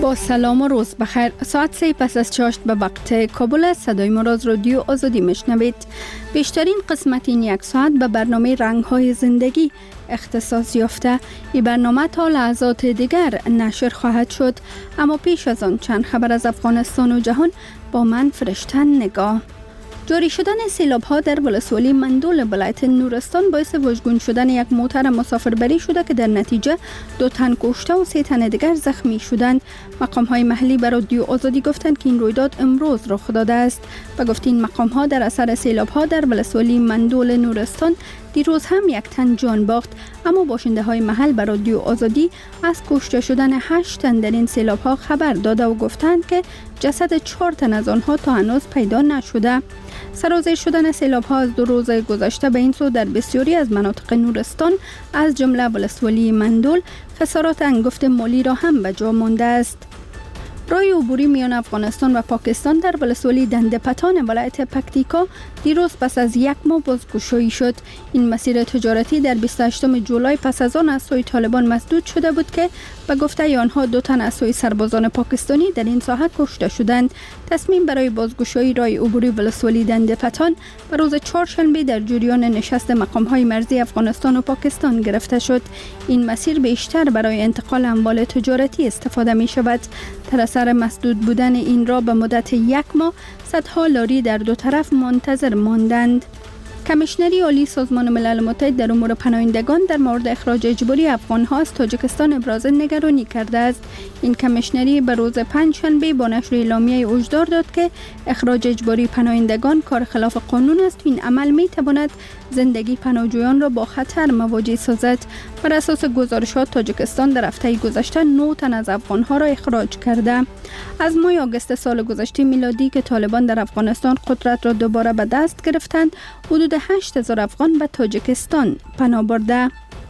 با سلام و روز بخیر. ساعت 3 پس از چاشت به وقت کابل است. صدای ما را از رادیو آزادی میشنوید. بیشترین قسمت این یک ساعت به برنامه رنگ‌های زندگی اختصاص یافته. این برنامه تا لحظات دیگر نشر خواهد شد، اما پیش از آن چند خبر از افغانستان و جهان با من فرشته نگاه. جاری شدن سیلاب‌ها در ولسوالی مندول ولایت نورستان باعث واژگون شدن یک موتر مسافربری شده که در نتیجه 2 تن کشته و 3 تن دیگر زخمی شدند. مقام‌های محلی به رادیو آزادی گفتند که این رویداد امروز رخ داده است. و گفت این مقام‌ها در اثر سیلاب‌ها در ولسوالی مندول نورستان دیروز هم 1 تن جان باخت، اما باشنده‌های محل به رادیو آزادی از کشته شدن 8 تن در این سیلاب‌ها خبر داده و گفتند که جسد 4 تن از آنها تا هنوز پیدا نشده. سرازیر شدن سیلاب‌ها از 2 روز گذشته به این سو در بسیاری از مناطق نورستان از جمله ولسوالی مندول خسارات انگفت مالی را هم به جا مانده است. راه عبوری میان افغانستان و پاکستان در ولسوالی دندپتان ولایت پکتیکا دیروز پس از 1 ماه بازگشایی شد. این مسیر تجارتی در 28 جولای پس از آن از سوی طالبان مسدود شده بود که به گفته آنها 2 تن از سوی سربازان پاکستانی در این ساحه کشته شدند. تصمیم برای بازگشایی راه عبوری ولسوالی دندپتان به روز چهارشنبه در جریان نشست مقام‌های مرزی افغانستان و پاکستان گرفته شد. این مسیر بیشتر برای انتقال اموال تجارتی استفاده می شود. در اثر مسدود بودن این را به مدت 1 ماه صدها لاری در 2 طرف منتظر ماندند. کمیشنری عالی سازمان ملل متحد در امور پناهندگان در مورد اخراج اجباری افغان‌ها از تاجیکستان ابراز نگرانی کرده است. این کمیشنری به روز پنجشنبه با نشر اعلامیه هشدار داد که اخراج اجباری پناهندگان کار خلاف قانون است. این عمل می‌تواند زندگی پناهجویان را با خطر مواجه سازد. بر اساس گزارشات تاجیکستان در هفته گذشته 9 تن از افغان‌ها را اخراج کرده. از ماه آگوست سال گذشته میلادی که طالبان در افغانستان قدرت را دوباره به دست گرفتند، حدود 8,000 افغان به تاجیکستان پناه برده.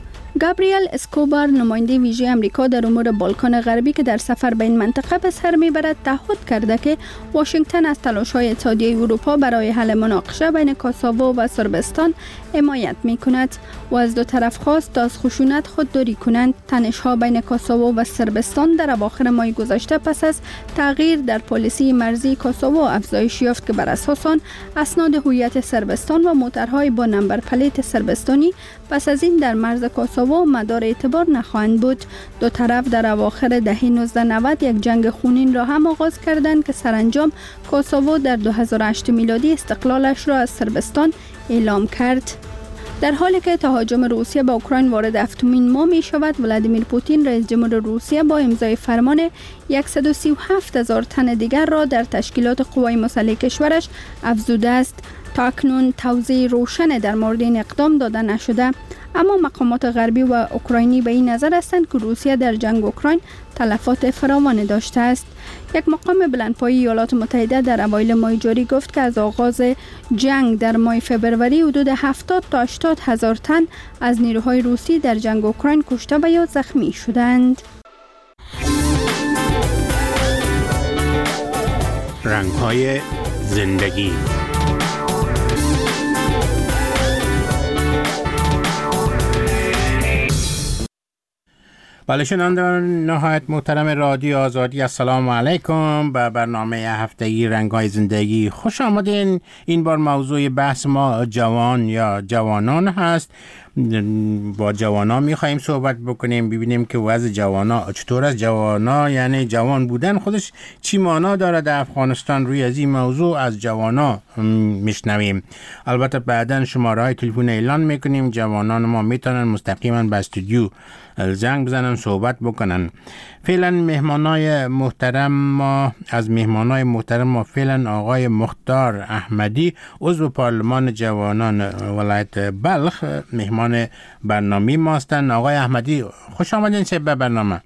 گابریل اسکوبار، نماینده ویژه امریکا در امور بالکان غربی که در سفر به این منطقه به سر میبرد، تعهد کرده که واشنگتن از تلاش‌های اتحادیه اروپا برای حل مناقشه بین کوسوو و صربستان حمایت میکند و از 2 طرف خواست تا از خشونت خودداری کنند. تنش‌ها بین کوسوو و صربستان در اواخر ماه گذشته پس از تغییر در پالیسی مرزی کوسوو افزایش یافت که بر اساس آن اسناد هویت صربستان و موترهای با نمبر پلیت صربستانی پس از این در مرز کوسوو مدار اعتبار نخواهند بود. 2 طرف در اواخر دهه 1990 یک جنگ خونین را هم آغاز کردند که سرانجام کوسوو در 2008 میلادی استقلالش را از صربستان اعلام کرد. در حالی که تهاجم روسیه به اوکراین وارد 7مین ماه می شود، ولادیمیر پوتین رئیس جمهور روسیه با امضای فرمان 137,000 تن دیگر را در تشکیلات قوای مسلح کشورش افزوده است. تا اکنون توضیح روشن در مورد این اقدام داده نشده، اما مقامات غربی و اوکراینی به این نظر هستند که روسیه در جنگ اوکراین تلفات فراوانی داشته است. یک مقام بلندپایه ایالات متحده در اوایل ماه جاری گفت که از آغاز جنگ در ماه فبروری حدود 70 تا 80 هزار تن از نیروهای روسی در جنگ اوکراین کشته و یا زخمی شدند. رنگ‌های زندگی. بله شنوندگان نهایت محترم رادیو آزادی، السلام علیکم. به برنامه هفتگی رنگ‌های زندگی خوش آمدین. این بار موضوع بحث ما جوان یا جوانان هست. با جوانا میخواییم صحبت بکنیم، ببینیم که وضع جوانا چطور است. جوانا یعنی جوان بودن خودش چی معنا داره در افغانستان. روی از این موضوع از جوانا میشنویم. البته بعداً شماره های تلفن اعلان میکنیم. جوانان ما میتونن مستقیما به استودیو زنگ بزنن، صحبت بکنن. فعلا مهمانای محترم ما فعلا آقای مختار احمدی، عضو پارلمان جوانان ولایت بلخ، مهمان برنامه ما هستند. آقای احمدی خوش آمدین به برنامه.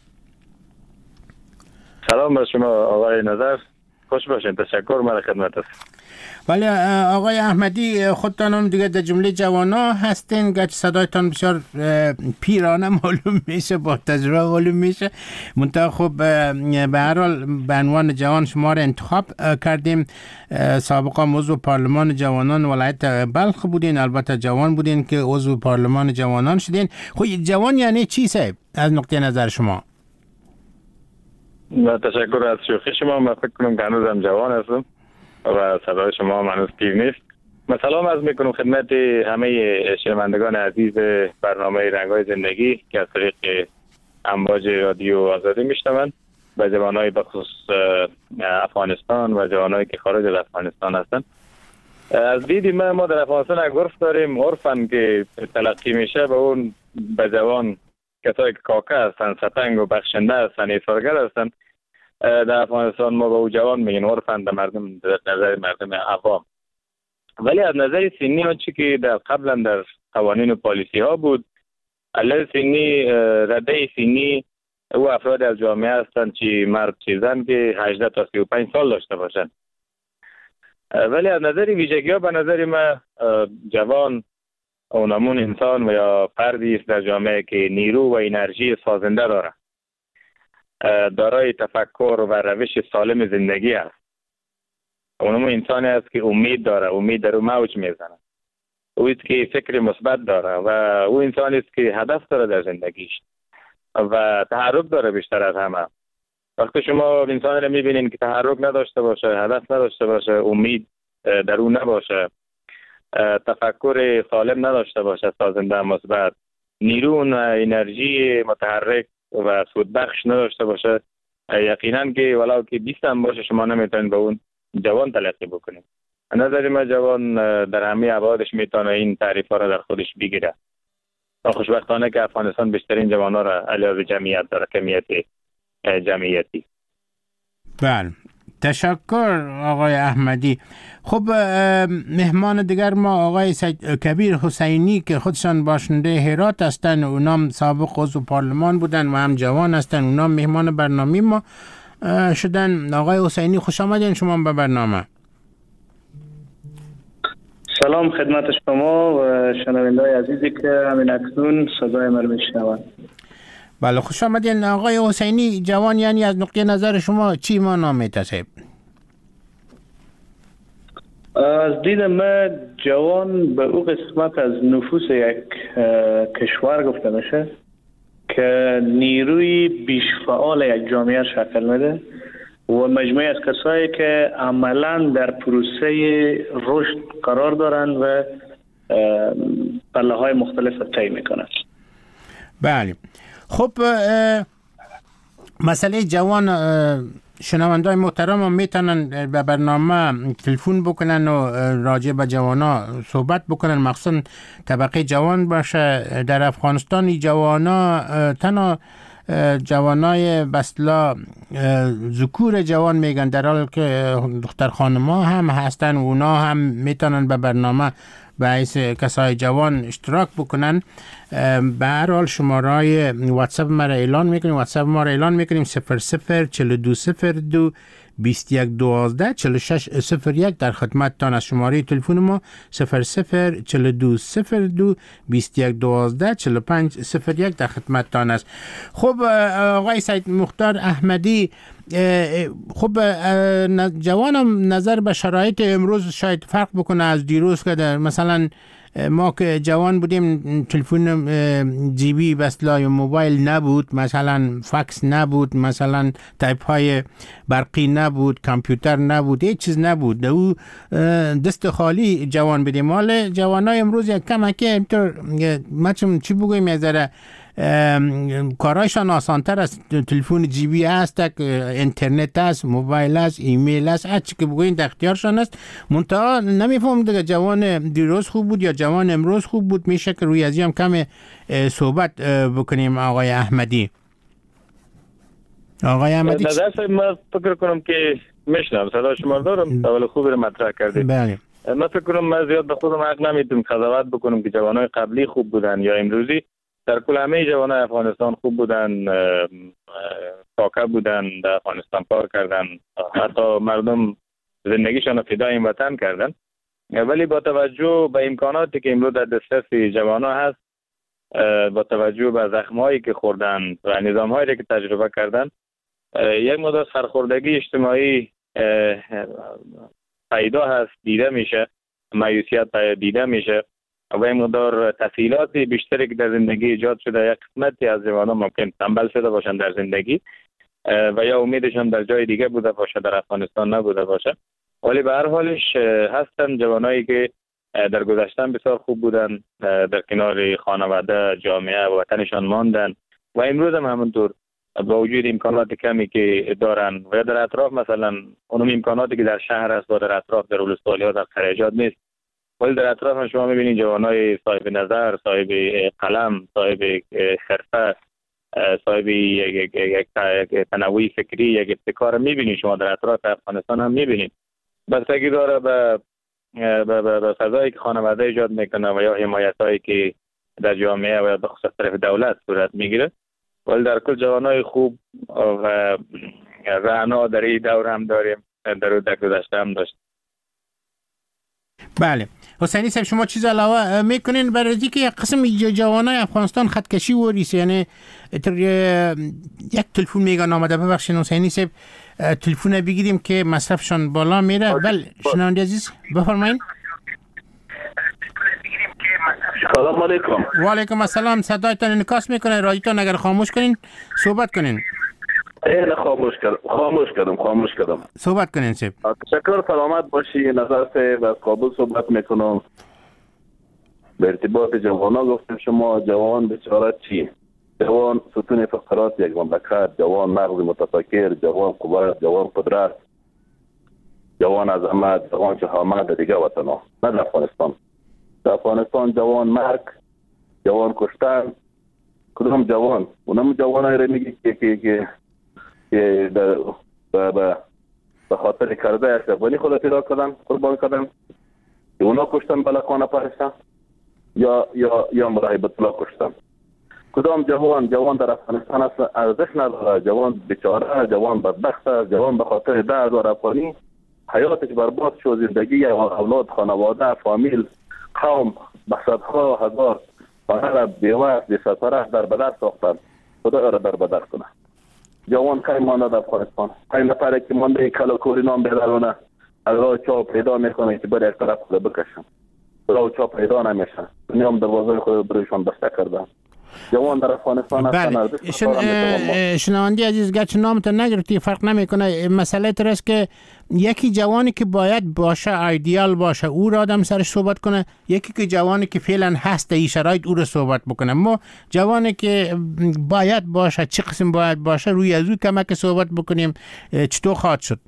سلام بر شما آقای نظر، خوش باشین. تشکر، من خدمت است. ولی آقای احمدی خودتان هم دیگه در جمله جوانا هستین، گرچه صدایتان بسیار پیرانه معلوم میشه، با تجربه معلوم میشه، منتها خب به هر حال به عنوان جوان شما را انتخاب کردیم. سابقا عضو پارلمان جوانان ولایت بلخ بودین، البته جوان بودین که عضو پارلمان جوانان شدین. خب جوان یعنی چی صاحب از نقطه نظر شما؟ تشکر از شوخی شما. من فکر کنم که هنوزم جوان هستم و صدای شما هنوز پیر نیست. من سلام عرض میکنم خدمت همه شنوندگان عزیز برنامه رنگ‌های زندگی که از طریق امواج رادیو آزادی میشنوند و جوانای بخصوص افغانستان و جوانایی که خارج از افغانستان هستند. از دید ما در افغانستان عرف داریم، عرفن که تلقی میشه به اون به جوان کسایی که کاکه هستن، سپنگ و بخشنده هستن، ایثارگر هستن. در افغانستان ما به او جوان میگن، عرفن در نظر مردم عوام. ولی از نظر سنی آنچه که در قبلا در قوانین و پالیسی ها بود، عدد سنی رده سنی او افراد از جامعه هستند چی مرد چی زن که 18 تا 35 سال داشته باشند. ولی از نظر ویژگی ها به نظر ما جوان اونمون انسان و یا فردی است در جامعه که نیرو و انرژی سازنده داره، دارای تفکر و روش سالم زندگی است. اونمون انسانی است که امید داره، امید در او موج میزنه، او است که فکر مثبت داره و او انسانی است که هدف داره در زندگیش و تحرک داره بیشتر از همه. وقتی شما انسان رو میبینین که تحرک نداشته باشه، هدف نداشته باشه، امید در او نباشه، تفکر سالم نداشته باشه، سازنده مثبت، نیرو و انرژی متحرک و سودبخش نداشته باشه، یقینا که ولو که 20 هم باشه شما نمیتونید به اون جوان تلقی بکنید. نظر من جوان در همه ابعادش میتونه این تعریف ها را در خودش بگیره. خوشبختانه که افغانستان بیشترین جوان ها را علاوه جمعیت داره، کمیت جمعیتی. بله، تشکر آقای احمدی. خب مهمان دیگر ما آقای کبیر حسینی که خودشان باشنده هرات هستند، اونام سابق عضو پارلمان بودن و هم جوان هستند، اونام مهمان برنامه ما شدن. آقای حسینی خوش آمدین شما به برنامه. سلام خدمت شما و شنونده‌های عزیزی که همین اکنون صدای من میشنوند. بله خوش آمدین آقای حسینی. جوان یعنی از نقطه نظر شما چی معنا می‌تسه؟ از دید من جوان به او قسمت از نفوس یک کشور گفته میشه که نیروی بیش فعال یک جامعه شکل میده و مجموعه از کسایی که عملا در پروسه رشد قرار دارند و پله‌های مختلف طی میکنند. بله. خب مسئله جوان شنوندای محترم هم میتونن به برنامه تلفن بکنن و راجع به جوانا صحبت بکنن، مخصوصا طبقه جوان باشه. در افغانستان جوانا تنها جوانای بسلا ذکور جوان میگن، در حالی که دختر خانما هم هستن و اونا هم میتونن به برنامه به حیث کسای جوان اشتراک بکنن. به هر حال شماره واتساپ ما را اعلان میکنیم. واتساپ ما را اعلان میکنیم 004202 2112 4601 در خدمتتان از شماره تلفن ما 004202 2112 4501 در خدمتتان است. خب آقای سید مختار احمدی، خب جوانم نظر به شرایط امروز شاید فرق بکنه از دیروز که مثلا ما که جوان بودیم تلفن جیبی بسلا یا موبایل نبود، مثلا فکس نبود، مثلا تایپ های برقی نبود، کامپیوتر نبود، هیچ چیز نبود. او دست خالی جوان بودیم. مال جوانای امروز یک کم که اینطور مچم چی بگویم یه ذره کارایشان آسانتر است. تلفن جیبی هست، اینترنت است، موبایل است، ایمیل است، هر چی که بگوین در اختیارشان است. منتها نمیفهم دیگه جوان دیروز خوب بود یا جوان امروز خوب بود. میشه که روی ازی هم کم صحبت بکنیم. آقای احمدی نظر من فکر کنم که میشنم صدا شما دارم، سوال خوبی رو مطرح کردید. بله. من فکر کنم من زیاد به خودم حق نمیتونم قضاوت بکنم که جوانای قبلی خوب بودن یا امروزی. در کل همه جوانای افغانستان خوب بودن، کاکه بودن، در افغانستان کار کردن، حتی مردم زندگیشان رو فدای این وطن کردن. ولی با توجه به امکاناتی که امروز در دسترس جوانان هست، با توجه به زخم‌هایی که خوردن و نظام‌هایی که تجربه کردن، یک مقدار سرخوردگی اجتماعی پیدا هست، دیده میشه، مایوسیت دیده میشه و این مقدار تسهیلات بیشتری که در زندگی ایجاد شده. یک قسمتی از جوانان ممکن تنبل شده باشند در زندگی و یا امیدشان در جای دیگه بوده باشه، در افغانستان نبوده باشه. ولی به هر حالش هستن جوانایی که در گذشته بسیار خوب بودن، در کنار خانواده، جامعه و وطنشان ماندن و امروز هم همونطور با وجود امکانات کمی که دارن و در اطراف مثلا اونم امکاناتی که در شهر است و در اطراف در ولسوالی‌ها در خریجات نیست، ولی در اطراف هم شما می‌بینید جوانای صاحب نظر، صاحب قلم، صاحب حرفه، صاحب یک تنوع فکری، یک ابتکار می‌بینید شما در اطراف افغانستان هم می‌بینید. بستگی داره به فضایی که خانواده ایجاد میکنه و یا حمایتایی که در جامعه و یا به خصوص طرف دولت صورت میگیره. ولی در کل جوانای خوب و رعنا در این دور هم داریم، در گذشته هم داشت. بله حسینی صاحب، شما چیز علاوه میکنین برای اینکه یک قسم جوانای افغانستان خطکشی وریس، یعنی یک تلفن میگن آمده، ببخشید حسینی صاحب تلفن بگیریم که مصرفشان بالا میره. بله شنونده عزیز بفرمایید. سلام علیکم. و علیکم السلام. صدایتان انعکاس میکنه، رادیوتان اگر خاموش کنین صحبت کنین. نه خاموش کردم. صحبت کنین صاحب. تشکر، سلامت باشی. نظر صاحب از کابل صحبت میکنم. به ارتباط جوانا گفتم شما جوان بیچاره چی؟ جوان ستون فقرات یک مملکت، جوان مغز متفکر، جوان قوت، جوان قدرت، جوان عظمت، جوان شهامت در دیگه وطنها، نه در افغانستان. در افغانستان جوان مرگ، جوان کشتن، کدام جوان؟ اونم جوانایی را میگی که به خاطر کرده اشرفانی خود پیدا کردن، قربان کردن، که اونا کشتن بلکانه پرستن یا مراهبت الله کشتن. کدام جوان در افغانستان اصلا ارزش نداره؟ جوان بیچاره، جوان بدبخت، جوان به خاطر 10,000 افغانی حیاتش برباد شد، زندگی اولاد، خانواده، فامیل، قوم به صدها هزار خانه را بیوه بی‌ستاره در بدر ساختن. خدا را در بدر کنه. جوان کای مانده در افغانستان، کای نفره که مانده کلاکوری نام بیدارونه اگر چا پیدا میکنه که بر یک طرف خود بکشن، راه چا پیدا نمیشه، دنیا هم دروازه خود بروشان بسته کرده. جوان در افغانستان بله. شنوندی عزیز گرچه نامت نگرفتی فرق نمیکنه. مسئله تر است که یکی جوانی که باید باشه، ایدئال باشه، او را آدم سرش صحبت کنه، یکی که جوانی که فعلا هست این شرایط او را صحبت بکنه. ما جوانی که باید باشه، چه قسم باید باشه، روی از او کمک صحبت بکنیم چطور خواهد شد؟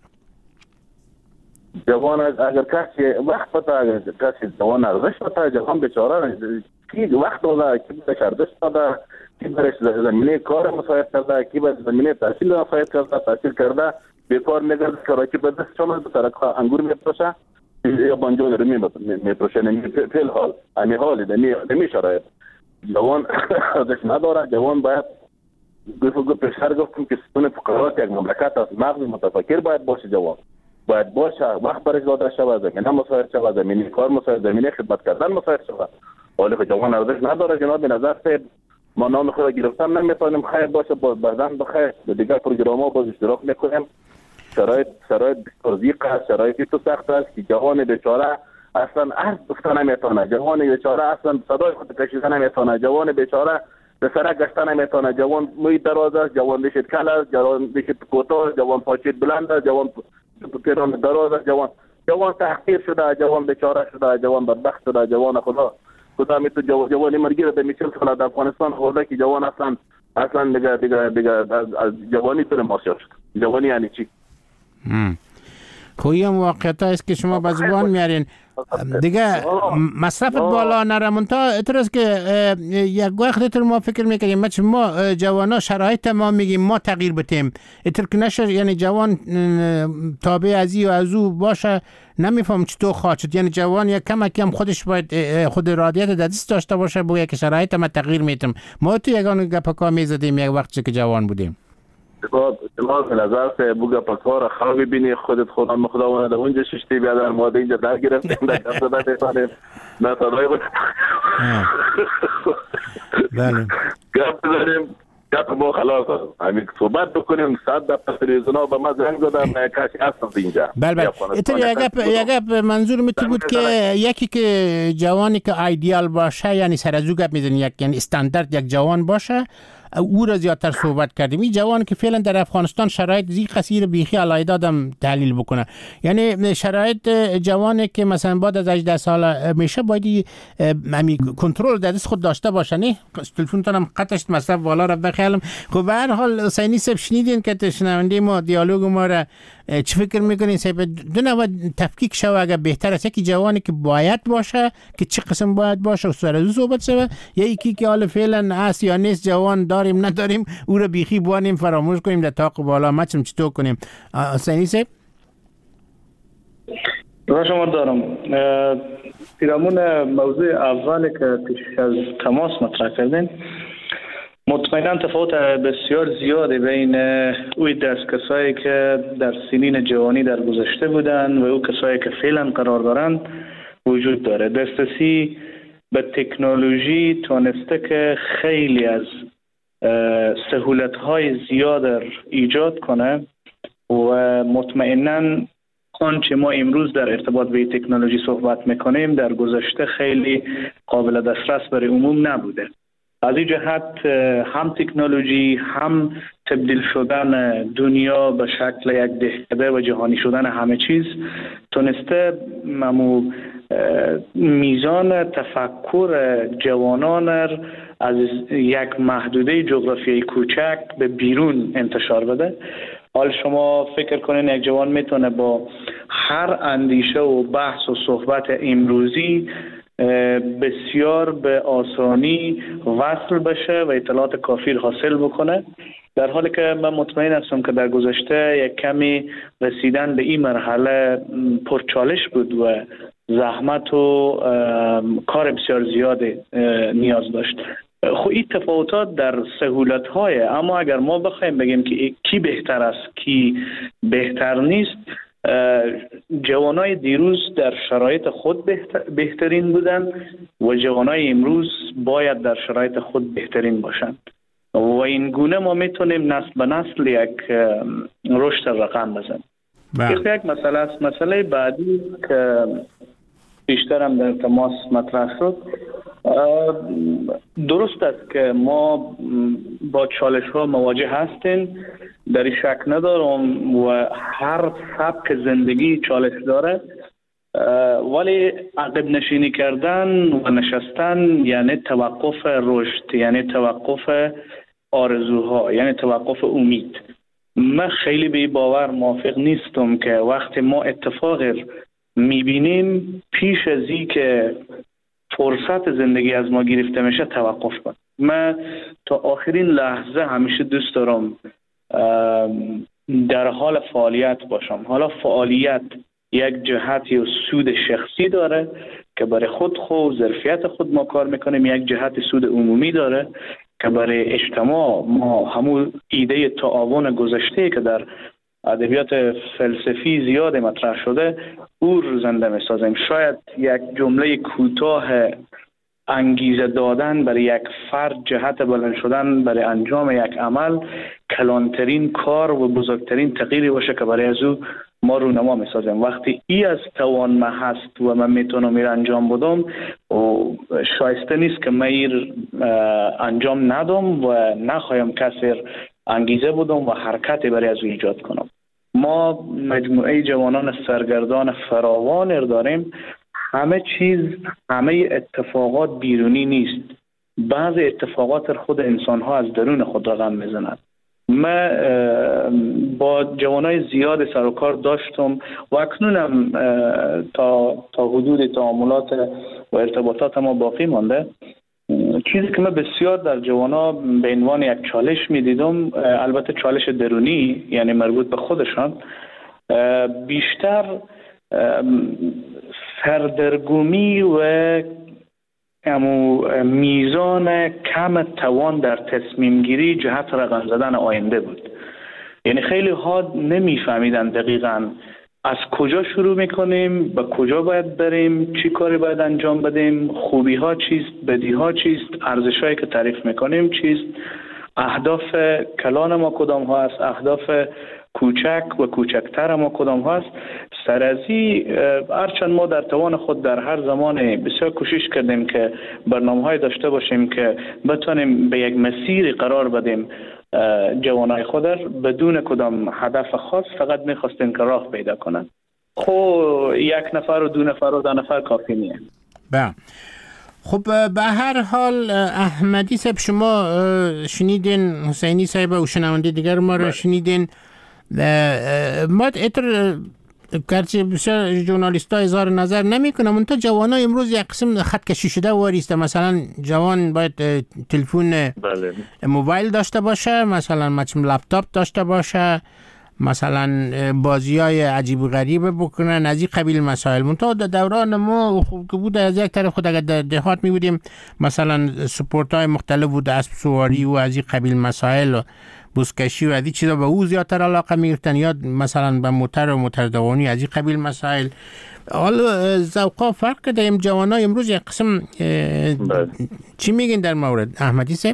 جوان اگر کسی وقت بتا، اگر کسی جوان ارزش بتا، جوان بیچاره کی وقت داده، کی برش ارزش داده، کی برش زمینه کار مساعد کرده، کی برش زمینه تحصیل مساعد کرده، تحصیل کرده بیکار نگرده، کاری به دست شما سرک انگور میپروشه یا بانجو رو میپروشه. فی الحال امی حال دمی شرایط جوان ارزش نداره. جوان باید پیشتر گفتم که ستون فقرات یک مملکت است، مغز متفکر باید باشه. جوان باید باشه، وقت برش داده شود، زمینه مساعد شود، زمینه کار مساعد، زمینه خدمت کردن مساعد شود. ولی جوان ارزش نداره. جناب نظر صاحب، ما نام خود گرفتن نمیتونیم، خیر باشه بعداً بخیر دیگر پروگرام‌ها باز اشتراک میکنیم. شرایط بسیار ضیق است، شرایطی تو سخت است که جوان بیچاره اصلا عرض گفتن نمیتونه، جوان بیچاره اصلا صدای خود کشیدن نمیتونه، جوان بیچاره به سرک گشتن نمیتونه، جوان موی دراز است، جوان دیشت کل است، جوان دیشت کوتاه، جوان پاچیت بلند است، جوان پیران دراز است، جوان تحقیر شده، جوان بیچاره شده، جوان بدبخت شده. جوان خدا می تو جوانی مرگی رو به میچل کنه در افغانستان خورده که جوان اصلا دیگه از جوانی تو ماسیار شد. جوانی یعنی چی؟ خویی هم واقعیت است که شما به زبان میارین دیگه. مصرف بالا نره، منتها اترس که یک وقت اتر ما فکر میکنیم ما جوانا شرایط ما میگیم ما تغییر بتیم، اتر که نشه یعنی جوان تابع ازی و ازو باشه، نمیفهم چطور خواهد شد. یعنی جوان یک کمکی هم خودش باید خود ارادیت دست داشته باشه، بگه که شرایط ما تغییر میتیم. ما تو یگان گپکا میزدیم یک وقتی که جوان بودیم. جناب نظر سے بوگا پکار خوابی بینی خودت خدا در اونجا ششتی بیاد در ماده اینجا در گرفتیم در کسا در دیفانیم نه صدای بود. بله گفت بزنیم گفت ما خلاص همین صحبت بکنیم. 100 دفعه تلویزیونا به ما زنگ دادن کسی هستم اینجا. بله یک منظور میتو بود که یکی که جوانی که ایدئال باشه، یعنی سر از او گپ میزنی، یعنی استاندارد یک جوان باشه، او را زیادتر صحبت کردیم. این جوان که فعلا در افغانستان شرایط زی قصیر بیخی علایده آدم تحلیل بکنه، یعنی شرایط جوانی که مثلا بعد از 18 سال میشه باید کنترل در دست خود داشته باشه. نه تلفنتون هم قطعش مصرف والا را بخیالم. خب به هر حال حسینی صاحب شنیدین که شنونده ما دیالوگ ما را چه فکر میکنین صاحب؟ دو نوع تفکیک شو اگر بهتر است، یکی جوانی که باید باشه که چه قسم باید باشه و سر از صحبت شوه، یا یکی که حالا فعلا هست یا نیست، جوان داریم نداریم او را بیخی بوانیم فراموش کنیم در طاق بالا مچم چطور کنیم. حسینی صاحب را شما دارم پیرامون موضوع اولی که پیش از تماس مطرح کردین، مطمئنا تفاوت بسیار زیادی بین اوی دستکسایی که در سنین جوانی در گذشته بودن و او کسایی که فعلا قرار دارند وجود داره. دسترسی به تکنولوژی تونسته که خیلی از سهولت‌های زیاد ایجاد کنه و مطمئنا آنچه ما امروز در ارتباط به تکنولوژی صحبت میکنیم در گذشته خیلی قابل دسترس برای عموم نبوده. از این جهت هم تکنولوژی هم تبدیل شدن دنیا به شکل یک دهکده و جهانی شدن همه چیز تونسته میزان تفکر جوانان از یک محدوده جغرافیایی کوچک به بیرون انتشار بده. حال شما فکر کنین یک جوان میتونه با هر اندیشه و بحث و صحبت امروزی بسیار به آسانی وصل بشه و اطلاعات کافی حاصل بکنه، در حالی که من مطمئن هستم که در گذشته یک کمی رسیدن به این مرحله پرچالش بود و زحمت و کار بسیار زیاده نیاز داشت. خب این تفاوتات در سهولت‌های، اما اگر ما بخوایم بگیم که کی بهتر است کی بهتر نیست، جوانای دیروز در شرایط خود بهترین بودن و جوانای امروز باید در شرایط خود بهترین باشند و این گونه ما میتونیم نسل به نسل یک رشد رقم بزنیم. یک مسئله است. مسئله بعدی که بیشتر هم در تماس مطرح شد، درست است که ما با چالش ها مواجه هستیم، در این شک ندارم و هر سبک زندگی چالش داره، ولی عقب نشینی کردن و نشستن یعنی توقف رشد، یعنی توقف آرزوها، یعنی توقف امید. من خیلی به باور موافق نیستم که وقتی ما اتفاق میبینیم پیش از این که فرصت زندگی از ما گرفته میشه توقف کنم. من تا آخرین لحظه همیشه دوست دارم در حال فعالیت باشم. حالا فعالیت یک جهت یا سود شخصی داره که برای خود ظرفیت خود ما کار میکنیم، یک جهت سود عمومی داره که برای اجتماع ما همون ایده تعاون گذشته که در ادبیات فلسفی زیاد مطرح شده او رو زنده میسازیم. شاید یک جمله کوتاه انگیزه دادن برای یک فرد جهت بلند شدن برای انجام یک عمل کلانترین کار و بزرگترین تغییری باشه که برای از او ما رونما میسازیم. وقتی ای از توان ما هست و من میتونم ایر انجام بدم و شایسته نیست که من ایر انجام ندم و نخوایم کسی انگیزه بدم و حرکتی برای از او ایجاد کنم. ما مجموعه جوانان سرگردان فراوان داریم. همه چیز، همه اتفاقات بیرونی نیست. بعضی اتفاقات خود انسان ها از درون خود رقم میزنند. من با جوانای زیاد سر و کار داشتم و اکنونم تا حدود تعاملات و ارتباطات ما باقی مانده. چیزی که من بسیار در جوانا به عنوان یک چالش میدیدم، البته چالش درونی یعنی مربوط به خودشان، بیشتر سردرگمی و میزان کم توان در تصمیم گیری جهت رقم زدن آینده بود. یعنی خیلی ها نمیفهمیدن دقیقاً از کجا شروع میکنیم، به کجا باید بریم، چی کاری باید انجام بدیم، خوبی ها چیست، بدی ها چیست، ارزش هایی که تعریف میکنیم چیست، اهداف کلان ما کدام ها است، اهداف کوچک و کوچکتر ما کدام ها است. سرازی هرچند ما در توان خود در هر زمان بسیار کوشش کردیم که برنامه‌های داشته باشیم که بتونیم به یک مسیر قرار بدیم جوانای خود بدون کدام هدف خاص، فقط می‌خواستیم که راه پیدا کنند. یک نفر و دو نفر و ده نفر کافی نیست. بله. خب به هر حال احمدی صاحب شما شنیدین، حسینی صاحب و شنونده دیگر ما را شنیدین. ما اتر گرچه بسیار ژورنالیست ها اظهار نظر نمی کنم، اون تا جوان ها امروز یک قسم خط کشی شده واریسته. مثلا جوان باید تلفن موبایل داشته باشه، مثلا لپتاپ داشته باشه، مثلا بازی های عجیب و غریب بکنن، از این قبیل مسائل. منتها در دوران ما که بود از یک طرف خود اگر در دهات می بودیم مثلا سپورت های مختلف بود، اسب سواری و از این قبیل مسائل، بزکشی و از این چیزا به او زیادتر علاقه می گرفتن، یا مثلا به موتر و موتر دوانی از این قبیل مسائل. حالا ذوقا فرق کرده. این جوان های امروز یک قسم چی میگین در مورد احمدی صاحب؟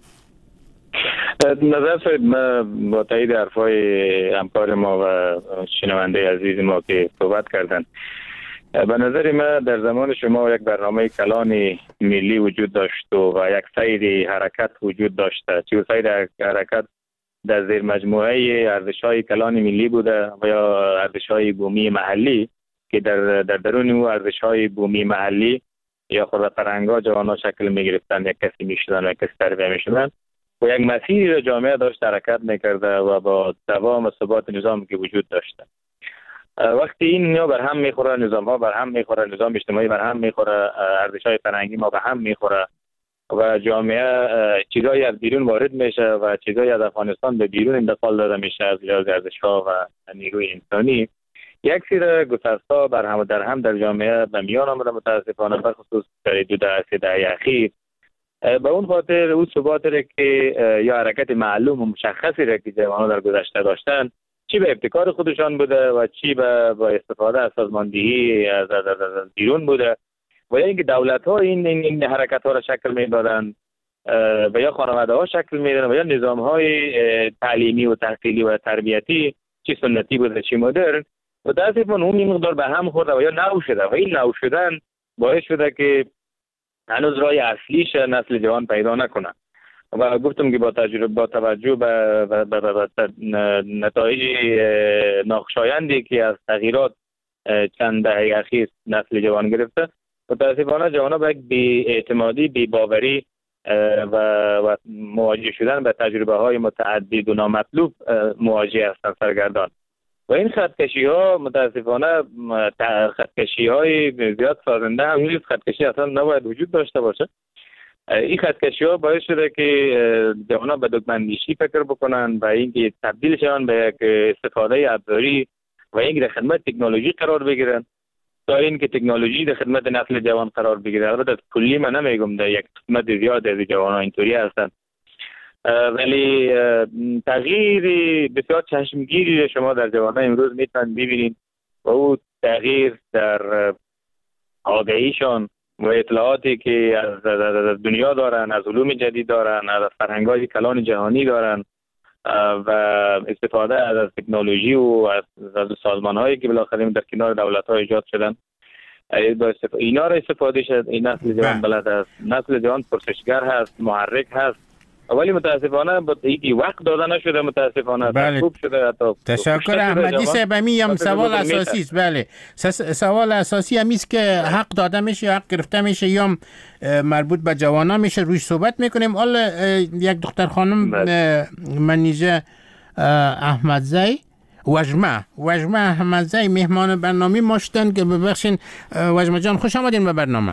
نظر صاحب، ما با تایید حرفای همکار ما و شنونده عزیز ما که صحبت کردن، به نظر ما در زمان شما یک برنامه کلان ملی وجود داشت و یک سیر حرکت وجود داشته. چه سیر حرکت در زیر مجموعه ارزش‌های کلان ملی بوده و یا ارزش‌های بومی محلی که در درون او ارزش‌های بومی محلی یا خود فرهنگ‌ها جوان‌ها شکل می‌گرفتن، یک کسی می‌شدن و یک کسی تربیت می‌شدن و یک مسیری را جامعه داشت حرکت می‌کرده و با دوام و ثبات نظامی که وجود داشته. وقتی این نیا بر هم میخوره، نظام‌ها بر هم میخوره، نظام اجتماعی بر هم میخوره، ارزش‌های فرهنگی ما به هم میخوره و جامعه چیزایی از بیرون وارد میشه و چیزایی از افغانستان به بیرون انتقال داده میشه از لحاظ ارزش‌ها و نیروی انسانی. یک سری گسستا بر هم در هم در جامعه به میان آمده متاسفانه، به خصوص در 2 دهه اخیر. به اون خاطر اون ثبات را که یا حرکت معلوم و مشخصی را که جوانان در گذشته داشتن، چی به ابتکار خودشان بوده و چی با استفاده از سازماندهی از بیرون بوده و یا اینکه دولت ها این حرکت ها را شکل میدادن و یا خانواده ها شکل میدادن و یا نظام های تعلیمی و تحصیلی و تربیتی چی سنتی بوده چی مدرن، و متاسفانه اون این مقدار به هم خورده و یا نو شده و این نو شدن باعث شده که هنوز راه اصلیش نسل جوان پیدا نکنه. و گفتم که با توجه به نتایج ناخوشایندی که از تغییرات چند دهه اخیر نسل جوان گرفته، متاسفانه جوان‌ها به بی‌اعتمادی، بی‌باوری و مواجه شدن به تجربه‌های متعدد و نامطلوب مواجه هستند سرگردان. و این خطکشی‌ها متاسفانه خطکشی‌های زیاد سازنده هم نیست. خطکشی اصلا نباید وجود داشته باشه. این خطکشی‌ها باعث شده که جوان‌ها به دگم‌اندیشی فکر بکنن و اینکه تبدیل شوند به یک استفاده ابزاری و اینکه در خدمت تکنولوژی قرار بگیرن تا اینکه تکنولوژی در خدمت نسل جوان قرار بگیره. البته کلی من نمیگم، در یک قسمت زیاد از جوان‌ها اینطوری هستن، ولی تغییر بسیار چشمگیری شما در جوان‌ها امروز میتونید ببینید و او تغییر در آگاهیشان و اطلاعاتی که از دنیا دارن، از علوم جدید دارن، از فرهنگ‌های کلان جهانی دارن و استفاده از تکنولوژی و از سازمان‌هایی که بالاخره در کنار دولت‌ها ایجاد شدن، اینا را استفاده شد. این نسل جوان بلد است، نسل جوان پرسشگر هست، محرک هست، ولی متاسفانه با اینکه وقت داده نشده، متاسفانه خوب شده. تشکر احمدی صاحب. هم سوال اساسی است. بله، سوال اساسی همیست که حق داده میشه یا حق گرفته میشه یا مربوط به جوانا میشه، روش صحبت میکنیم. حالا یک دختر خانم منیژه احمدزی وجمه احمدزی مهمان برنامه ما شدن که ببخشین وجمه جان خوش آمدین به برنامه.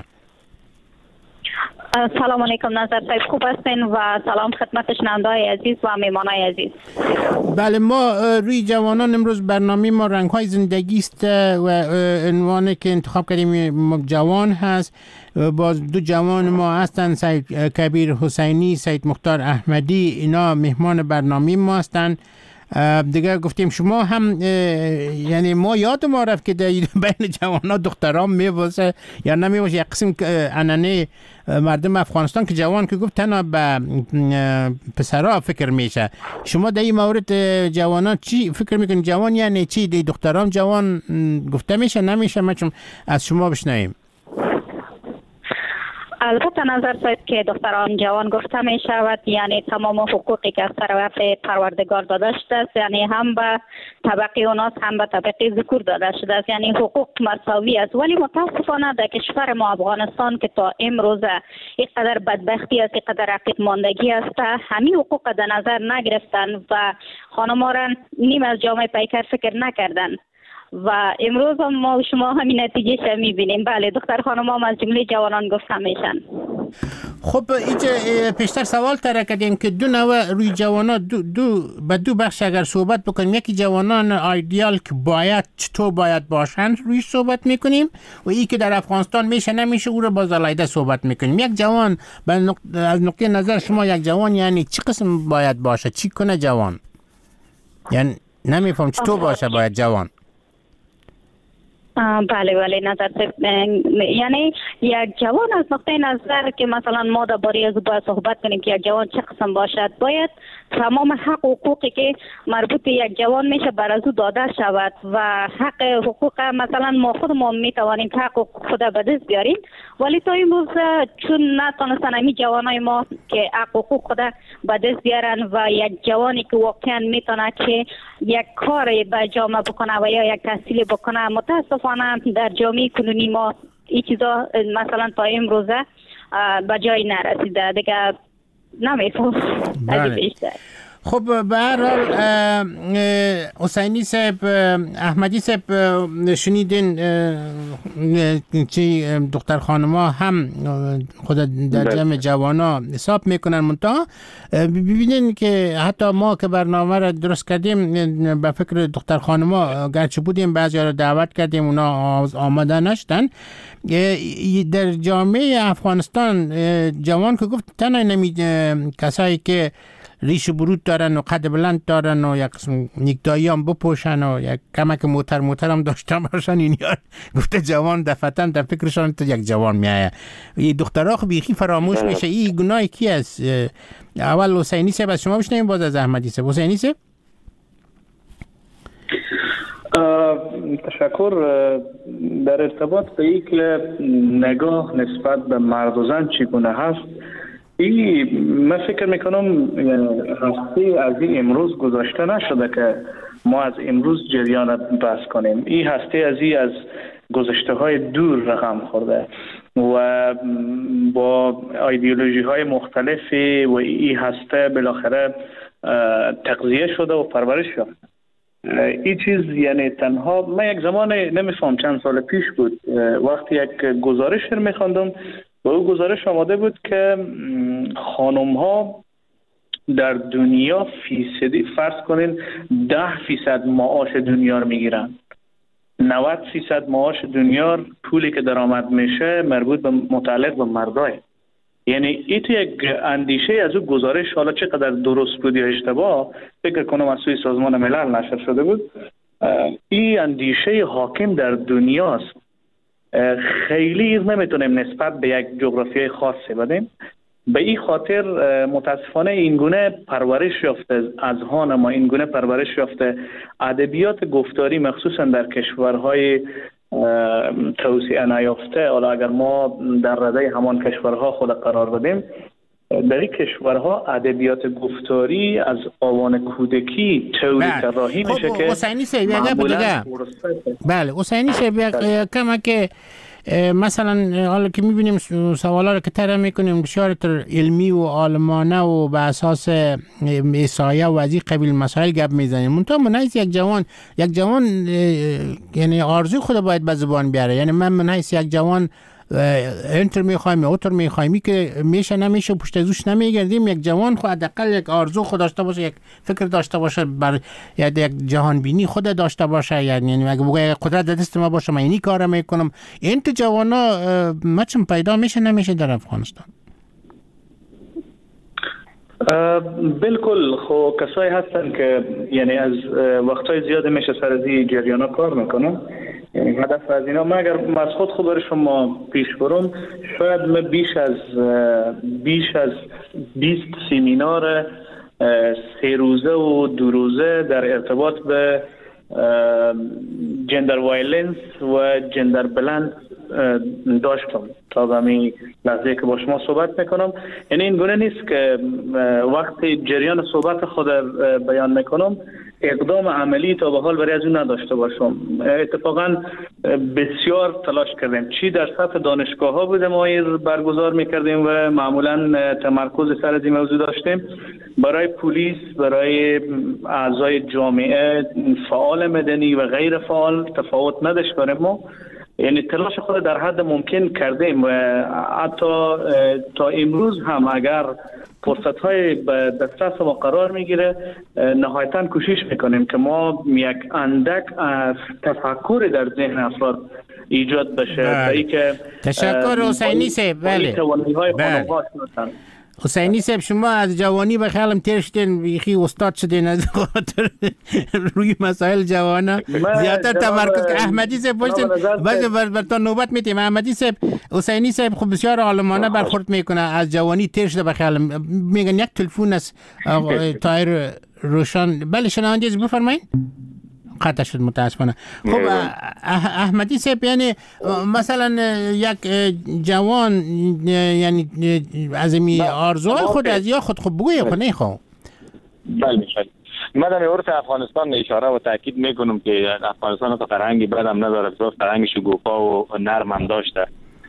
سلام علیکم نظر صاحب، خوب هستین؟ و سلام خدمت شنونده‌های عزیز و مهمانای عزیز. بله، ما روی جوانان امروز برنامه ما رنگ‌های زندگی است و عنوانی که انتخاب کردیم جوان هست. باز 2 جوان ما هستن، سید کبیر حسینی، سید مختار احمدی، اینا مهمان برنامه ما هستن. دیگه گفتیم شما هم یعنی ما یاد ما رفت که بین جوانان دختران میباسه یا نمیباسه. یک قسم انانه مردم افغانستان که جوان که گفت تنها به پسرها فکر میشه. شما در این مورد جوانان چی فکر میکنید؟ جوان یعنی چی؟ دی دختران جوان گفته میشه نمیشه؟ ما چون از شما بشنویم. البته نظر صاحب که دختران جوان گفته می شود، یعنی تمام حقوقی که از طرف پروردگار داده شده است، یعنی هم به طبقه اوناس هم به طبقه ذکور داده شده است، یعنی حقوق مساوی است. ولی متاسفانه در کشور ما افغانستان که تا امروز اینقدر بدبختی است، اینقدر عقب ماندگی است، همین حقوق در نظر نگرفتن و خانم‌ها را نیم از جامعه پیکر فکر نکردن و امروز هم ما و شما همین نتیجه میبینیم. بله، دختر خانم هم از جمله جوانان گفته میشن. خب اینجا پیشتر سوال تر کردیم که دو نوع روی جوانان دو بخش اگر صحبت بکنیم، یکی جوانان ایدئال که باید چطور باید باشند روی صحبت میکنیم و این که در افغانستان میشه نمیشه او رو باز علایده صحبت میکنیم. یک جوان از نقطه نظر شما یک جوان یعنی چی قسم باید باشه؟ چی کنه جوان؟ یعنی نمیفهم چطور باشه باید جوان. بله نظر یعنی یک جوان از نقطه نظر که مثلا ما درباره از باید صحبت کنیم که یک جوان چه قسم باشد، باید تمام حق و حقوقی که مربوط به یک جوان میشه بر از او داده شود و حق حقوق مثلا ما خودمون میتوانیم حق خود به دست بیاریم، ولی تا امروز چون نتونستن همین جوانای ما که حق و حقوق خود به دست بیارن و یک جوانی که واقعا میتونه که یک کار به جامعه بکنه و یا یک تحصیل بکنه، متاسفانه در جامعه کنونی ما این چیزا مثلا تا امروزه به جای نرسیده دیگه. نمیفهم. خب به هر حال حسینی صاحب، احمدی صاحب، شنیدین چی دختر خانما هم خود در جمع جوانا حساب میکنن، منتها ببینین که حتی ما که برنامه را درست کردیم به فکر دختر خانما گرچه بودیم بعضی را دعوت کردیم اونا آماده نشدن. در جامعه افغانستان جوان که گفت تنها نمی کسایی که ریش برود دارن و قد بلند دارن و یک نیکدایی هم بپوشن و یک کمک موتر هم داشته باشن، این یار گفته جوان دفتن در فکرشان تو یک جوان میایه. این دخترها خب بیخی فراموش میشه. این گناه کی است؟ اول حسینی صاحب از شما بشنویم، باز از احمدی صاحب. حسینی صاحب. تشکر. در ارتباط به این که نگاه نسبت به مرد و زن چگونه هست، من فکر میکنم هسته از این امروز گذاشته نشده که ما از امروز جریان بحث کنیم. این هسته از گذشته های دور رقم خورده و با ایدئولوژی های مختلفی و این هسته بالاخره تغذیه شده و پرورش یافته. این چیز یعنی تنها من یک زمان نمیفهم چند سال پیش بود وقتی یک گزارش رو میخواندم و او گزارش آماده بود که خانم ها در دنیا فیصدی فرض کنین 10% معاش دنیا رو میگیرن، 90% معاش دنیا پولی که درآمد میشه مربوط به متعلق به مردای. یعنی این تو یک اندیشه از او گزارش، حالا چقدر درست بود یا اشتباه فکر کنم از سوی سازمان ملل نشر شده بود، این اندیشه حاکم در دنیاست. خیلی نمیتونیم نسبت به یک جغرافیای خاصی بدیم. به این خاطر متاسفانه اینگونه پرورش یافته اذهان ما، اینگونه پرورش یافته ادبیات گفتاری مخصوصا در کشورهای توسعه نیافته. حالا اگر ما در رده همان کشورها خود قرار بدیم، در این کشورها ادبیات گفتاری از آوان کودکی طوری طراحی میشه که حسینی صاحب کما که مثلا حالا که میبینیم سوالا رو که طرح میکنیم بسیار علمی و عالمانه و به اساس احصایه و از این قبیل مسائل گپ میزنیم، منتها منحیث یک جوان یعنی آرزوی خود باید به زبان بیاره. یعنی من منحیث یک جوان انتر میخوایم یا اوتر میخوایم که میشه نمیشه پشت ازوش نمیگردیم. یک جوان خود حداقل یک آرزو خود داشته باشه، یک فکر داشته باشه، بر یک جهان بینی خود داشته باشه. یعنی اگه بگه قدرت دست ما باشه من اینی کارو میکنم. این تو جوانا مچم پیدا میشه نمیشه در افغانستان؟ بالکل. خب کسایی هستن که یعنی از وقتای زیاد میشه سر از این جریانا کار میکنن. یعنی هدف از اینا، من اگر از خود خبر شما پیش برم، شاید من بیش از 20 سمینار 3 روزه و 2 روزه در ارتباط به جندر وایلنس و جندر بلند داشتم تا به همین لحظه که با شما صحبت میکنم. یعنی این گونه نیست که وقتی جریان صحبت خود بیان میکنم اقدام عملی تا به حال برای از اون نداشته باشم. اتفاقا بسیار تلاش کردیم، چی در سطح دانشگاه ها بودیم ما برگزار میکردیم و معمولا تمرکز سر از این موضوع داشتیم. برای پلیس، برای اعضای جامعه، فعال مدنی و غیر فعال تفاوت نداشتیم. ما یعنی تلاش خود در حد ممکن کردیم و حتی تا امروز هم اگر فرصت های به دسترس ما قرار میگیره نهایتاً کوشش میکنیم که ما یک اندک تفکر در ذهن افراد ایجاد بشه. که تشکر حسینی صاحب. بله حسینی صاحب، شما از جوانی به خیالم تیر شدین، بیخی استاد شدین از خاطر روی مسائل جوانا زیادتر تمرکز که احمدی صاحب باشین. بر تا نوبت میتیم. احمدی صاحب، حسینی صاحب خب بسیار عالمانه برخورد میکنه، از جوانی تیر شده به خیالم. میگن یک تلفن از تایر روشن. بله شنونده از بفرمایید. قطع شد متاسفانه. خب احمدی صاحب، یعنی مثلا یک جوان یعنی از می آرزوهای خود از یا خود خب بگویه خود نیخواه. بله من در عرف افغانستان اشاره و تاکید میکنم که افغانستان تا فرهنگی بدم نداره، بسیار فرهنگ شکوفا و نرم هم داشته.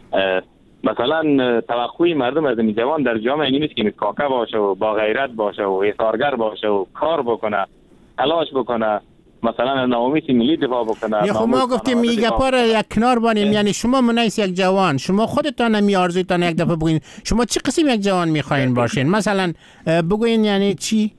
مثلا توقعی مردم از این جوان در جامعه این نیست که کاکه باشه و با غیرت باشه و ایثارگر باشه و کار بکنه، تلاش بکنه، مثلا ناامید ملی دفاع بکنه. خب ما گفتیم میگه پر یک کنار بانیم. یعنی شما منیس یک جوان، شما خودتان میارزویتان یک دفعه بگوین شما چی قسم یک جوان میخواین باشین؟ مثلا بگوین یعنی چی؟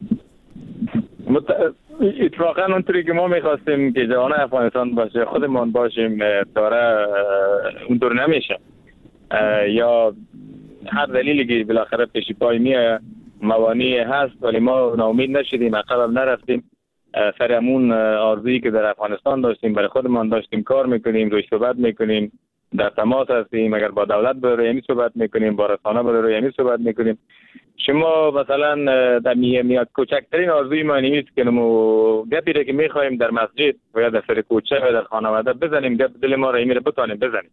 اتفاقا اونطوری که ما میخواستیم که جوان افغانستان باشه خودمون باشیم داره اونطور نمیشه، یا هر دلیلی که بالاخره پیش پای میاد موانعی هست، ولی ما ناامید نشدیم، عقب نرفتیم. سرمون آرزویی که در افغانستان داشتیم برای خودمان داشتیم کار میکنیم، روی صحبت میکنیم، در تماس هستیم. اگر با دولت برای صحبت میکنیم، با رسانه برای صحبت میکنیم. شما مثلا در میاد کوچکترین آرزوی ما نیست که نمو گپی را که میخوایم در مسجد و یا در سر کوچه و در خانواده بزنیم، گپ دل ما را ایمیره بتانیم بزنیم،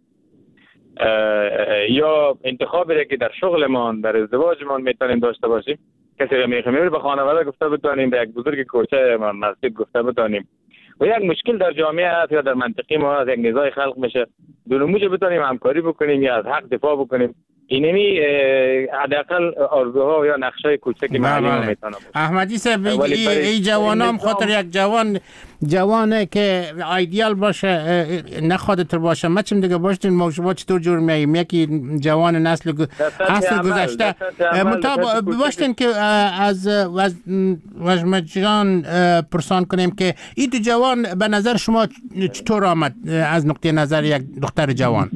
یا انتخابی را که در شغلمان در ازدواجمان میتونیم داشته باشیم. کسی را میخوایم به خانواده گفته بتانیم، به یک بزرگ کوچه مسجد گفته بتانیم. و یک مشکل در جامعه هست یا در منطقه ما هست، یک نزاع خلق میشه، دو نموجه بتانیم همکاری بکنیم یا از حق دفاع بکنیم. اینمی حداقل آرزوها یا نقشه کوچک محلی ما میتونه باشه. احمدی صاحب، این جوانام خاطر یک جوانه که ایدئال باشه نخوادتر باشه، ما چیم دیگه باشتین ما شما چطور جور میاییم؟ یکی جوان نسل گذشته باشتین که از وجمجان پرسان کنیم که این دو جوان به نظر شما چطور آمد از نقطه نظر یک دختر جوان؟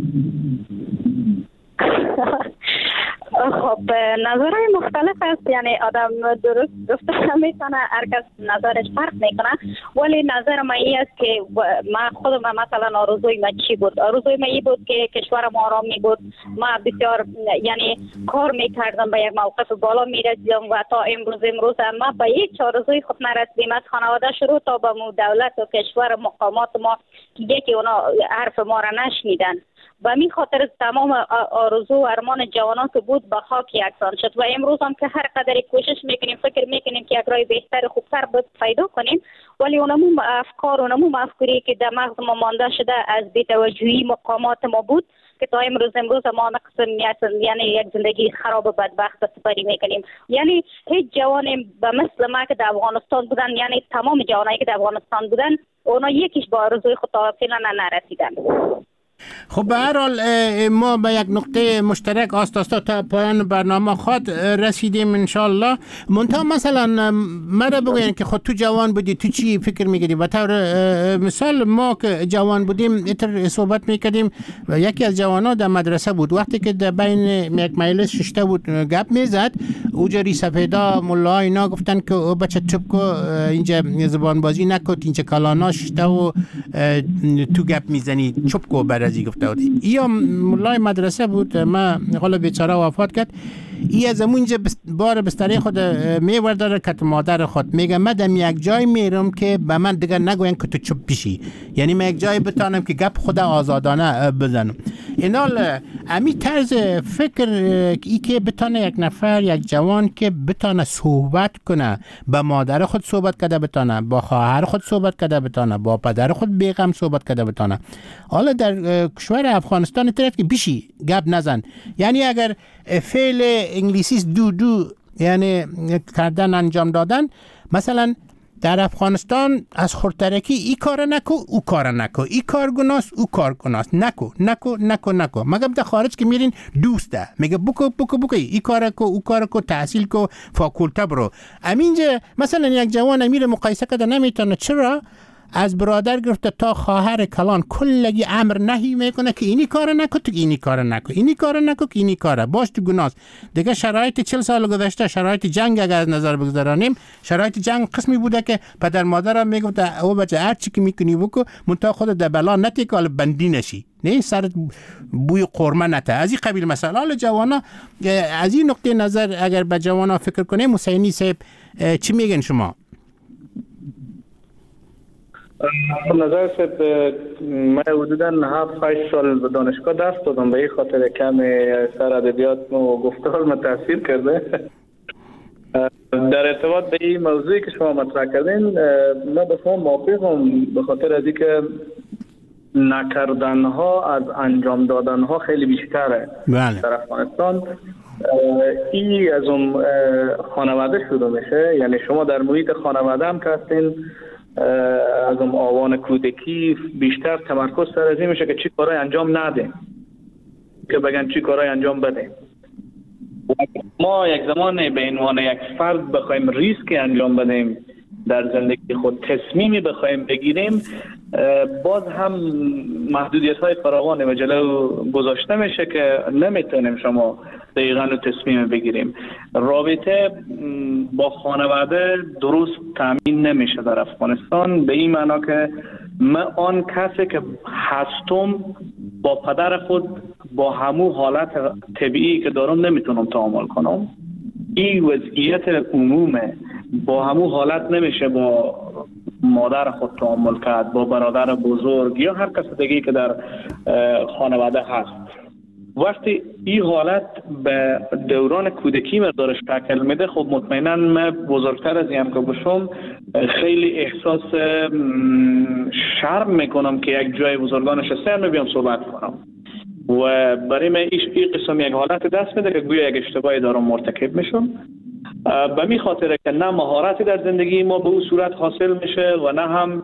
خب نظرهای مختلف است. یعنی آدم درست گفته میتونه، هر کس نظرش فرق میکنه، ولی نظر من این است که من خودم مثلا آرزوی من چی بود؟ آرزوی من این بود که کشورم آرام می بود. من بسیار یعنی کار میکردم، به یک موقف بالا میرسیدم و تا امروز ما به هیچ آرزوی خود نرسیدیم. از خانواده شروع تا به دولت و کشور مقامات ما که یکی اونا حرف ما را نشنیدن. و همین خاطر تمام آرزو و ارمان جوانان که بود به خاک یکسان شد. و امروز هم که هر قدری کوشش میکنیم، فکر میکنیم که یک راه بهتر خوبتر پیدا کنیم، ولی اونمون افکار اونمون مفکوری که در مغز ما مانده شده از بی‌توجهی مقامات ما بود که تا امروز ما نقص یعنی یک زندگی خراب و بدبخت سپری میکنیم. یعنی هیچ جوانی به مثل ما که در افغانستان بودن، یعنی تمام جوانایی که در افغانستان بودن، اونا یکیش با آرزوی خود تا فعلا نرسیدن. خب به هر حال ما به یک نقطه مشترک آستا تا پایان برنامه خود رسیدیم انشالله. منتها مثلا مرا بگوین که خود تو جوان بودی تو چی فکر میکردی؟ به طور مثال ما که جوان بودیم اینطور صحبت میکردیم و یکی از جوانا در مدرسه بود، وقتی که در بین یک مجلس ششته بود گپ میزد، اوجری سفیدا ملا اینا گفتن که بچه چپ کو، اینجا زبان بازی نکن، اینجا کلانا ششته و تو گپ میزنی، چپ کو برازی گفته بود. یا ملای مدرسه بود، ما حالا بیچاره وفات کرد. ای از اونجا بار بستری خود میورداره که مادر خود میگه من دم یک جای میرم که به من دیگه نگوین که تو چپ بشی، یعنی من یک جای بتانم که گپ خود آزادانه بزنم. اینال امی طرز فکر ای که بتانه یک نفر، یک جوان که بتانه صحبت کنه، با مادر خود صحبت کرده بتانه، با خواهر خود صحبت کرده بتانه، با پدر خود بیغم صحبت کرده بتانه. حالا در کشور افغانستان طرف که بشی گپ نزن، یعنی اگر فعل انگلیسی دو یعنی کردن انجام دادن، مثلا در افغانستان از خورترکی ای کار نکو او کار نکو، ای کار گناست او کار گناست، نکو مگر در خارج که میرین دوسته میگه بکو ای کار کو او کار کو، تحصیل کو، فاکولته برو. امینجا مثلا یک جوان امیر مقایسه کرده نمیتونه، چرا؟ از برادر گرفته تا خواهر کلان کلگی امر نهی میکنه که اینی کار نکو، تو اینی کار نکو، اینی کار نکو که اینی کاره، باش تو گناست. دیگه شرایط 40 سال گذشته، شرایط جنگ اگر از نظر بگذارانیم، شرایط جنگ قسمی بوده که پدر مادرم میگفت او بچه هر چی که میکنی بکو، منتها خود در بلا نتیکال بندی نشی، نه سرت بوی قرمه نته، از این قبیل مسائل. حالا جوانا از این نقطه نظر اگر به جوانا فکر کنیم، حسینی صاحب چی میگن شما؟ نظر صاحب من حدوداً 7-8 سال به دانشگاه درس دادم، به این خاطر کم سر ادبیات و گفتار من تاثیر کرده. در ارتباط به این موضوعی که شما مطرح کردین، من با شما موافقم، به خاطر از اینکه نکردنها از انجام دادنها خیلی بیشتره. بله. در افغانستان این از اون خانواده شروع میشه، یعنی شما در محیط خانواده هم که هستین، از اون آوان کودکی بیشتر تمرکز سر از این میشه که چی کارهای انجام ندیم که بگن چی کارهای انجام بدیم. ما یک زمان به عنوان یک فرد بخوایم ریسک انجام بدیم در زندگی خود، تصمیمی بخوایم بگیریم، باز هم محدودیت های فراوان و جلو گذاشته میشه که نمیتونیم شما دقیقاً تصمیم بگیریم. رابطه با خانواده درست تامین نمیشه در افغانستان، به این معنا که من آن کسی که هستم با پدر خود با همون حالت طبیعی که دارم نمیتونم تعامل کنم. این وضعیت عمومه، با همون حالت نمیشه با مادر خود تعامل کرد، با برادر بزرگ یا هر کس دیگه‌ای که در خانواده هست. وقتی این حالت به دوران کودکی مقدارش تکل میده، خب مطمئنا من بزرگتر از این که باشم خیلی احساس شرم میکنم که یک جای بزرگانش سر بیام صحبت کنم و برای من این قسم یک حالت دست میده که گویا یک اشتباهی دارم مرتکب میشم. به می خاطر که نه مهارتی در زندگی ما به اون صورت حاصل میشه و نه هم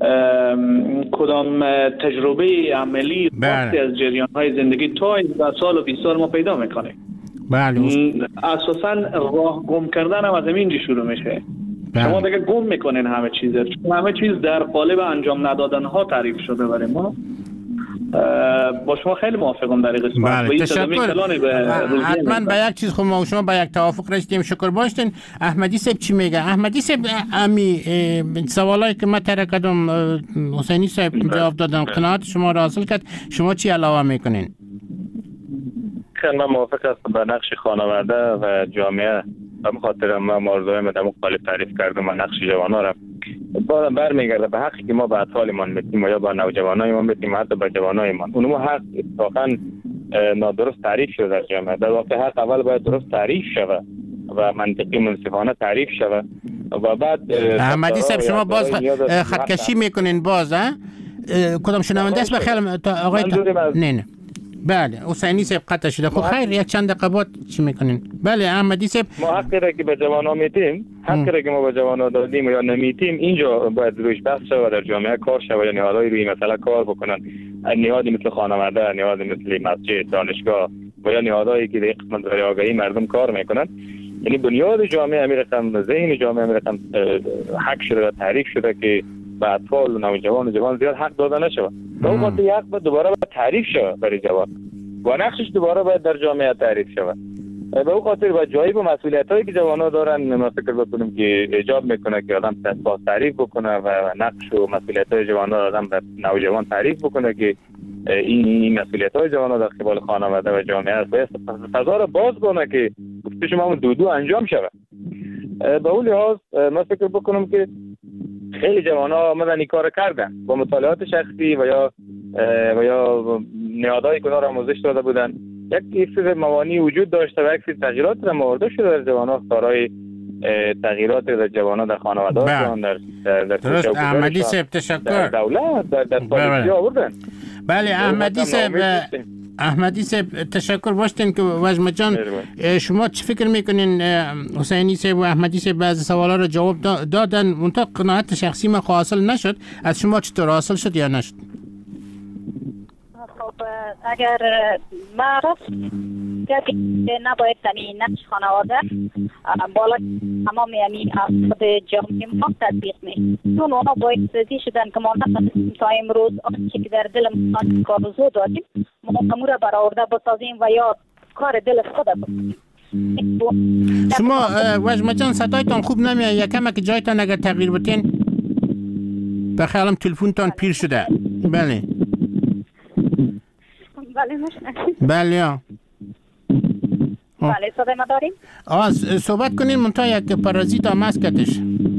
کدام تجربه عملی وقتی از جریان‌های زندگی تا 10 سال و 20 سال ما پیدا میکنیم. بله. اساساً راه گم کردن هم از اینجا شروع میشه. بله. شما دیگه گم میکنین همه چیز، چون همه چیز در قالب انجام ندادن ها تعریف شده برای ما. با شما خیلی موافقم در این قسمت. بله. تشکر. حتما به یک چیز خب ما شما به یک توافق رسیدیم، شکر باشین. احمدی صاحب چی میگه؟ احمدی صاحب امی سوالایی که من طرح کردم حسینی صاحب جواب دادن، قناعت شما را حاصل کرد، شما چی علاوه میکنین؟ خیلی من موافق هستم به نقش خانواده و جامعه. به خاطر ما موضوع مدام مختلف تعریف کردم، من نقش جوانان را بازم برمیگرده به حقی که ما به اطفالمان میتیم و یا به نوجوانایمان میتیم، حتی به جوانایمان. اونم حق اتفاقا نادرست تعریف شده در جامعه. در واقع حق اول باید درست تعریف شود و منطقی منصفانه تعریف شود و بعد احمدی صاحب شما باز خطکشی میکنین باز کدام شنونده است بخیر آقای نه بله حسینی صاحب قطع شده. خب خیر یک چند دقیقه بعد چی میکنین؟ بله احمدی صاحب ما حقی را که به جوانان میتیم، حقی را که ما به جوانان دادیم یا نمیتیم، اینجا باید روش بحث شود، در جامعه کار شود، یا نهادهای روی مسئله کار بکنن. نهادی مثل خانواده، نهادی مثل مسجد، دانشگاه و یا نهادهایی که در قسمت برای آگاهی مردم کار میکنن. یعنی بنیاد جامعه میرسم، ذهن جامعه میرسم حق شده و تحریک شده که به اطفال و نوجوان و جوان زیاد حق داده نشود. به اون خاطر حق باید دوباره باید تعریف شود برای جوان و نقشش دوباره باید در جامعه تعریف شود. به اون خاطر باید جایی و مسئولیتایی که جوان‌ها دارن ما فکر بکنیم که ایجاب میکنه که آدم تعریف بکنه و نقش و مسئولیت‌های جوان‌ها آدم به نوجوان تعریف بکنه که این مسئولیت‌های جوان‌ها در قبال خانواده و جامعه است. فضا را باز کنه که گفته شما دو انجام شود. به اون لحاظ ما فکر بکنم که خیلی جوان‌ها آمدن این کار کردن با مطالعات شخصی و یا نهادهایی که را آموزش داده بودن. یک سری موانع وجود داشته و یک سری تغییرات را آورده شده در جوان‌ها، کارهای تغییرات در جوان‌ها در خانواده‌هاشون در درست. احمدی صاحب تشکر. در دولت در پالیسی آوردن. بله احمدی صاحب تشکر باشین که وجمه جان شما چی فکر میکنین؟ حسینی صاحب و احمدی صاحب بعضی سوالا رو جواب دادن، منتها قناعت شخصی ما حاصل نشد. از شما چطور حاصل شد یا نشد؟ خب اگر معرف که نباید تمی نقش خانواده بالا تمام یعنی افراد جامعه ما تطبیق می چون اونا باید سازی شدن که ما نتونستیم تا امروز آنچه که در دل ما کارزو داریم ما امور برآورده بسازیم و یا کار دل خود بکنیم. شما وجمه جان صدایتان خوب نمیاد، یکم که جایتان اگر تغییر بتین. به خیالم تلفنتان پیر شده. بله بله بله صدای ما داریم؟ صحبت کنین منتها یک پارازیت هم هست کتش.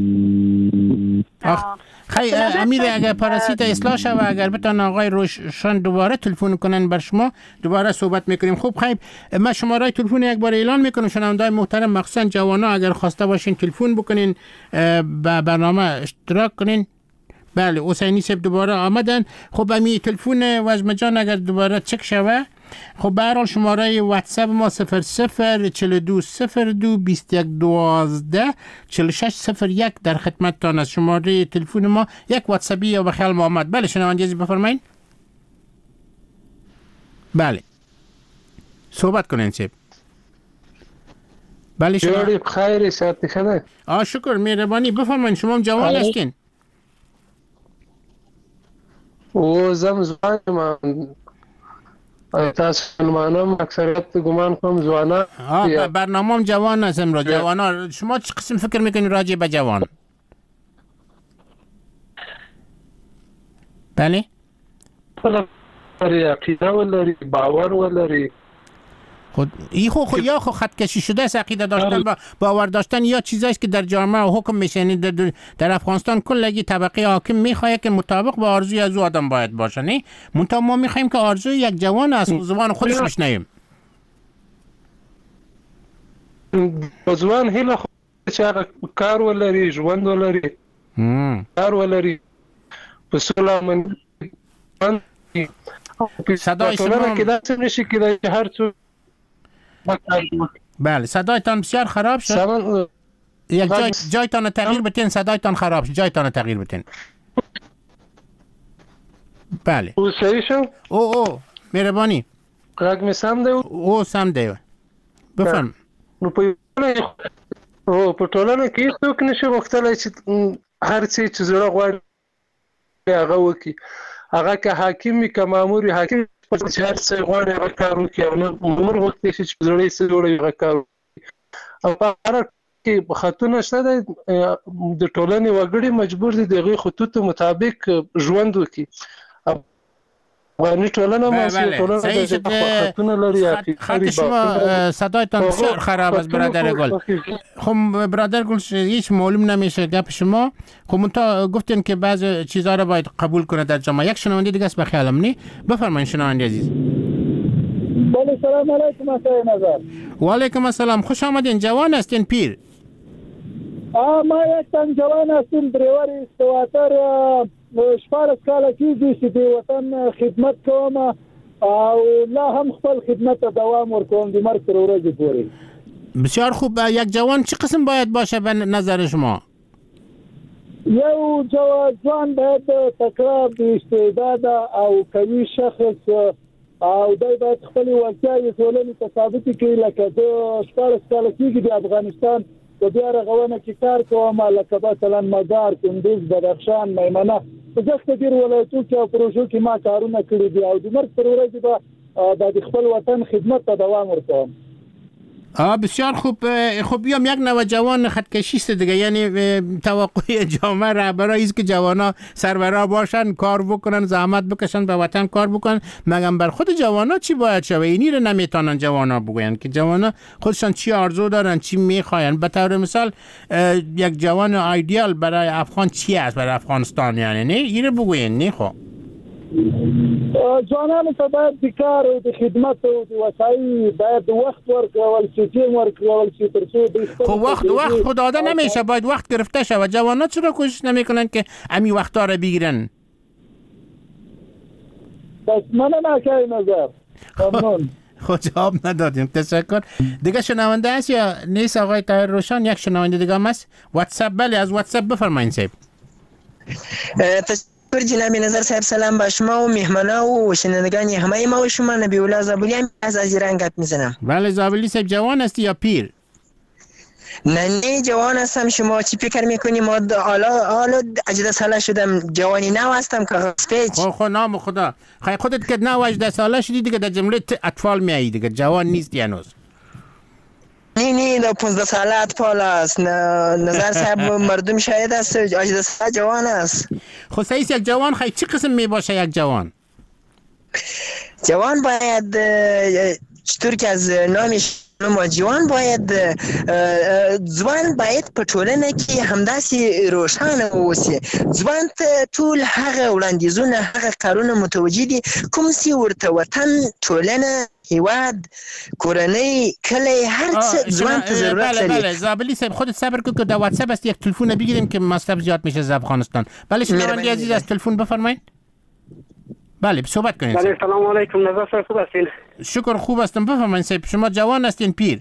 خیلی امیر اگر پارازیت اصلاح شد و اگر بتان آقای روشن دوباره تلفن کنن بر شما دوباره صحبت میکنیم. خوب خیلی من شماره تلفن یک بار اعلان میکنم، شنونده‌های محترم مخصوصا جوانا اگر خواسته باشین تلفن بکنین به برنامه اشتراک کنین. بله حسینی صاحب دوباره آمدن. خب امی تلفن وجمه جان اگر دوباره چک شوه. خب به هر حال شماره واتساپ ما 004221124601 در خدمتتان است. شماره تلفن ما یک واتساپی یا به خیال ما آمد. بله شنونده عزیز بفرمایید. بله صحبت کنین صاحب. بله شما خیلی ساعت خیلی شکر مهربانی بفرمایید. شما هم جوان هستین؟ او زمان تاسو منم اکثریت گمان کنم جوانا برنامه هم جوان است امروز. جوانا شما چه قسم فکر میکنید راجع به جوان؟ بله عقیده ولری باور ولری خود یا خط کشی شده است عقیده داشتن با باور داشتن یا چیزایی که در جامعه حکم میشه. یعنی در افغانستان کلگی طبقه حاکم میخواد که مطابق با آرزوی از او آدم باید باشه. نه منتها ما میخوایم که آرزوی یک جوان از زبان خودش بشنویم. جوان هیله چه کار ولری ژوند ولری کار ولری بسلام صدای شما که دست نشی که هر چو بله صدایتان بسیار خراب شد. یک جایتان تغییر بتین. صدایتان خراب شد. جایتان تغییر بتین. بله او صحیح شو. او مهربانی غږ می سم دی. او سم دی. بفرم. نو په ټولنه کې څوک نشي غوښتلی چې هر څه چې زړه غواړي هغه وکړي. هغه که حاکم وي که مامور وي، حاکم چې هر څه غواړي هغه کار وکړي او نه مامور وکړي چې زړه یې څه جوړوي هغه کار وکړي. او په هر کې خطونه شته د ټولنې وګړي مجبور دي د هغوی خطوطو مطابق ژوند وکړي. افغاني ټولنه مسئله ټولنه د خطونه لري. خط شما صدایتان بسیار خراب است برادر گل. خب برادر گل هیچ معلوم نمیشه گپ شما. خب منتها گفتین که بعضی چیزها را باید قبول کنه در جامعه. یک شنونده دیگه است به خیالم نی. بفرمایید شنونده عزیز. بله سلام علیکم آقای نظر. و علیکم السلام. خوش آمدین. جوان هستین پیر؟ ما یک تن جوان هستیم، دریور استواتر 14 کاله کېږي چې د وطن خدمت کوم او لا هم خپل خدمت ته دوام ورکوم د مرګ تر ورځې پورې. بسیار خوب. یک جوان چه قسم باید باشه به نظر شما؟ یو جوان باید تکړه، بااستعداد او قوي شخص او دای باید خپل وړتیاوې ټولنې ته ثابت کړي. لکه د 14 کاله کېږي د افغانستان په بیا رغونه کې کار کوم، لکه مثلا مزار، کندوز، بدخشان، میمنه، په دغه ډېر ولایتونو کې او پروژو کې ما کارونه کړي دي او د مرګ پر ورځ به د خپل وطن خدمت ته دوام ورکوم. بسیار خوب. خب بیام یک نوجوان خطکشیست دیگه، یعنی توقع جامعه رهبرایی است که جوانا سربرا باشن، کار بکنن، زحمت بکشن، به وطن کار بکنن. مگم بر خود جوانا چی باید شوه؟ اینی رو نمیتونن جوانا بگوین که جوانا خودشان چی آرزو دارن، چی میخواین. به طور مثال یک جوان ایدئال برای افغان چی است، برای افغانستان؟ یعنی نه اینو بگوین. نه خب ځوانانو ته باید د کار او د خدمت او د وسایل باید وخت ورکول شي، ټیم ورکول شي تر څو خب وقت خود داده نمیشه، باید وقت گرفته شه. و جوانا چرا کوشش نمیکنن که امی وقتا رو بگیرن؟ بس منم که نظر ممنون. خود جواب ندادیم. تشکر. دیگه شنونده است یا نیست آقای طاهر روشن؟ یک شنونده دیگه هم هست. واتساپ. بله از واتساپ بفرمایید صاحب. جناب نظر صاحب سلام با شما و مهمانا و شنوندگان همه ما و شما. نبی الله زابلی هم از ایران گپ میزنم. بله زابلی صاحب، جوان هستی یا پیر؟ نه جوان هستم. شما چی فکر میکنی؟ ما حالا 18 ساله شدم، جوانی نو هستم که غصفیج. خب نام خدا. خیلی خودت که 18 ساله شدی دیگه در جمله اطفال میایی دیگه، جوان نیستی هنوز. نه در 15 ساله اطفال است. نظر صاحب مردم شاید است 18 ساله جوان است. خب سعیس یک جوان خیلی چی قسم می باشه یک جوان؟ جوان باید چطور که از نامش ما جوان باید په ټولنه کې همداسې روښانه اوسي. ځوان ته ټول هغه وړاندیزونه، هغه کارونه متوجه دي کوم چې ورته وطن، ټولنه، هیواد، کورنۍ، کلی، هر څه ځوان ته ضرورت لري. بله زابلی صاحب خودت صبر کن که در واتساپ است یک تلفن بگیریم که مصرف زیاد میشه از افغانستان. بله شنونده عزیز از تلفن بفرمایید. بله صحبت کنید. بله سلام علیکم. نظر صاحب خوب هستین؟ شکر خوب هستم. بفرمایید صاحب. شما جوان هستین پیر؟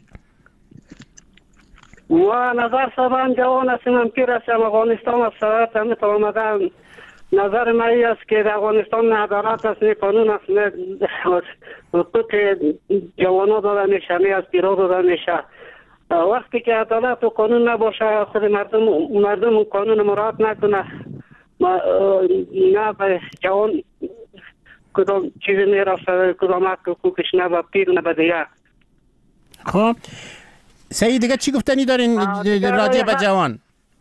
و نظر صاحب جوان هستیم، هم پیر هستیم. افغانستان از سرعت همیت آمدن. نظر من است که در افغانستان نه عدالت است، نه قانون است، نه حقوق جوانا داده میشه، نه از پیرا داده میشه. وقتی که عدالت و قانون نباشه، خود مردم قانون مراعات نکنه، نه به جوان کدام چیزی میرسه، کدام حقوقش نه به پیر نه به دیگه. خب سعید دیگه چی گفتنی دارین راجع به جوان؟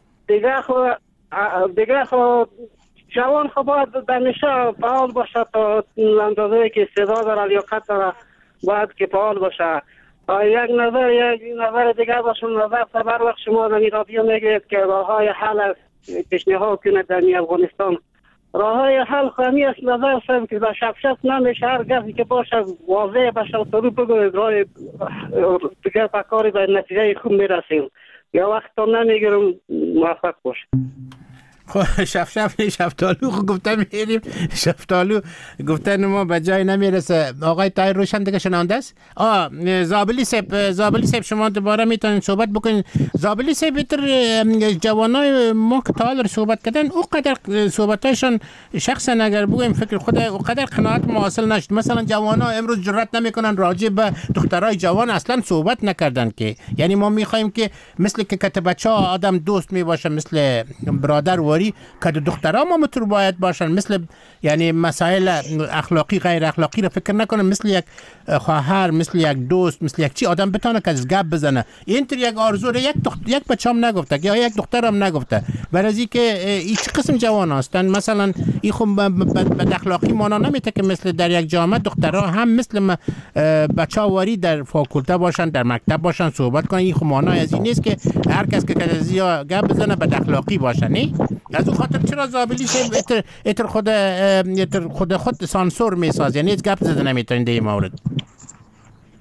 دیگه خب جوان خب باید همیشه فعال باشه تا اندازه‌ای که استعداد داره، لیاقت داره، باید که فعال باشه. یک نظر دیگه باشه. نظر بر وقت شما در رادیو میگید که راههای حل پیشنهاد کنه در افغانستان. راههای حل خامی است. نظر صاحب که در شفشت نمیشه، هر کسی که باشه واضح باشه و طور بگوید راه دیگه کاری به نتیجه خوب میرسیم. یا وقت تا نمیگیرم موفق باشه. خب شفتالو خب گفتن میریم، شفتالو گفتن ما به جای نمیرسه. آقای طاهر روشن دیگه شنونده است. زابلی صاحب شما دوباره میتونین صحبت بکنین. زابلی صاحب بیتر جوانای ما که تا حال صحبت کردن او قدر صحبتایشان شخصا اگر بگویم فکر خود او قدر قناعت ما حاصل نشد. مثلا جوانا امروز جرأت نمیکنن راجع به دخترای جوان اصلا صحبت نکردن که یعنی ما میخوایم که مثل که بچه‌ها آدم دوست میباشه، مثل برادر واری که دخترها ما متر باید باشن، مثل یعنی مسائل اخلاقی غیر اخلاقی رو فکر نکنه، مثل یک خواهر، مثل یک دوست، مثل یک چی آدم بتونه که از گپ بزنه. اینطور یک آرزو رو یک بچه‌ام نگفته یا یک دخترم نگفته. برای که این چه قسم جوان هستن مثلا این خب بد اخلاقی مانا نمیته که مثل در یک جامعه دخترها هم مثل بچه‌ها واری در فاکولته باشن، در مکتب باشن، صحبت کنن. این خب مانا از این نیست که هر کس که کذیا گپ بزنه بد اخلاقی باشه. نه از اون خاطر چرا زابلی صاحب اتر خود سانسور میساز، یعنی هیچ گپ زده نمیتونین در این مورد؟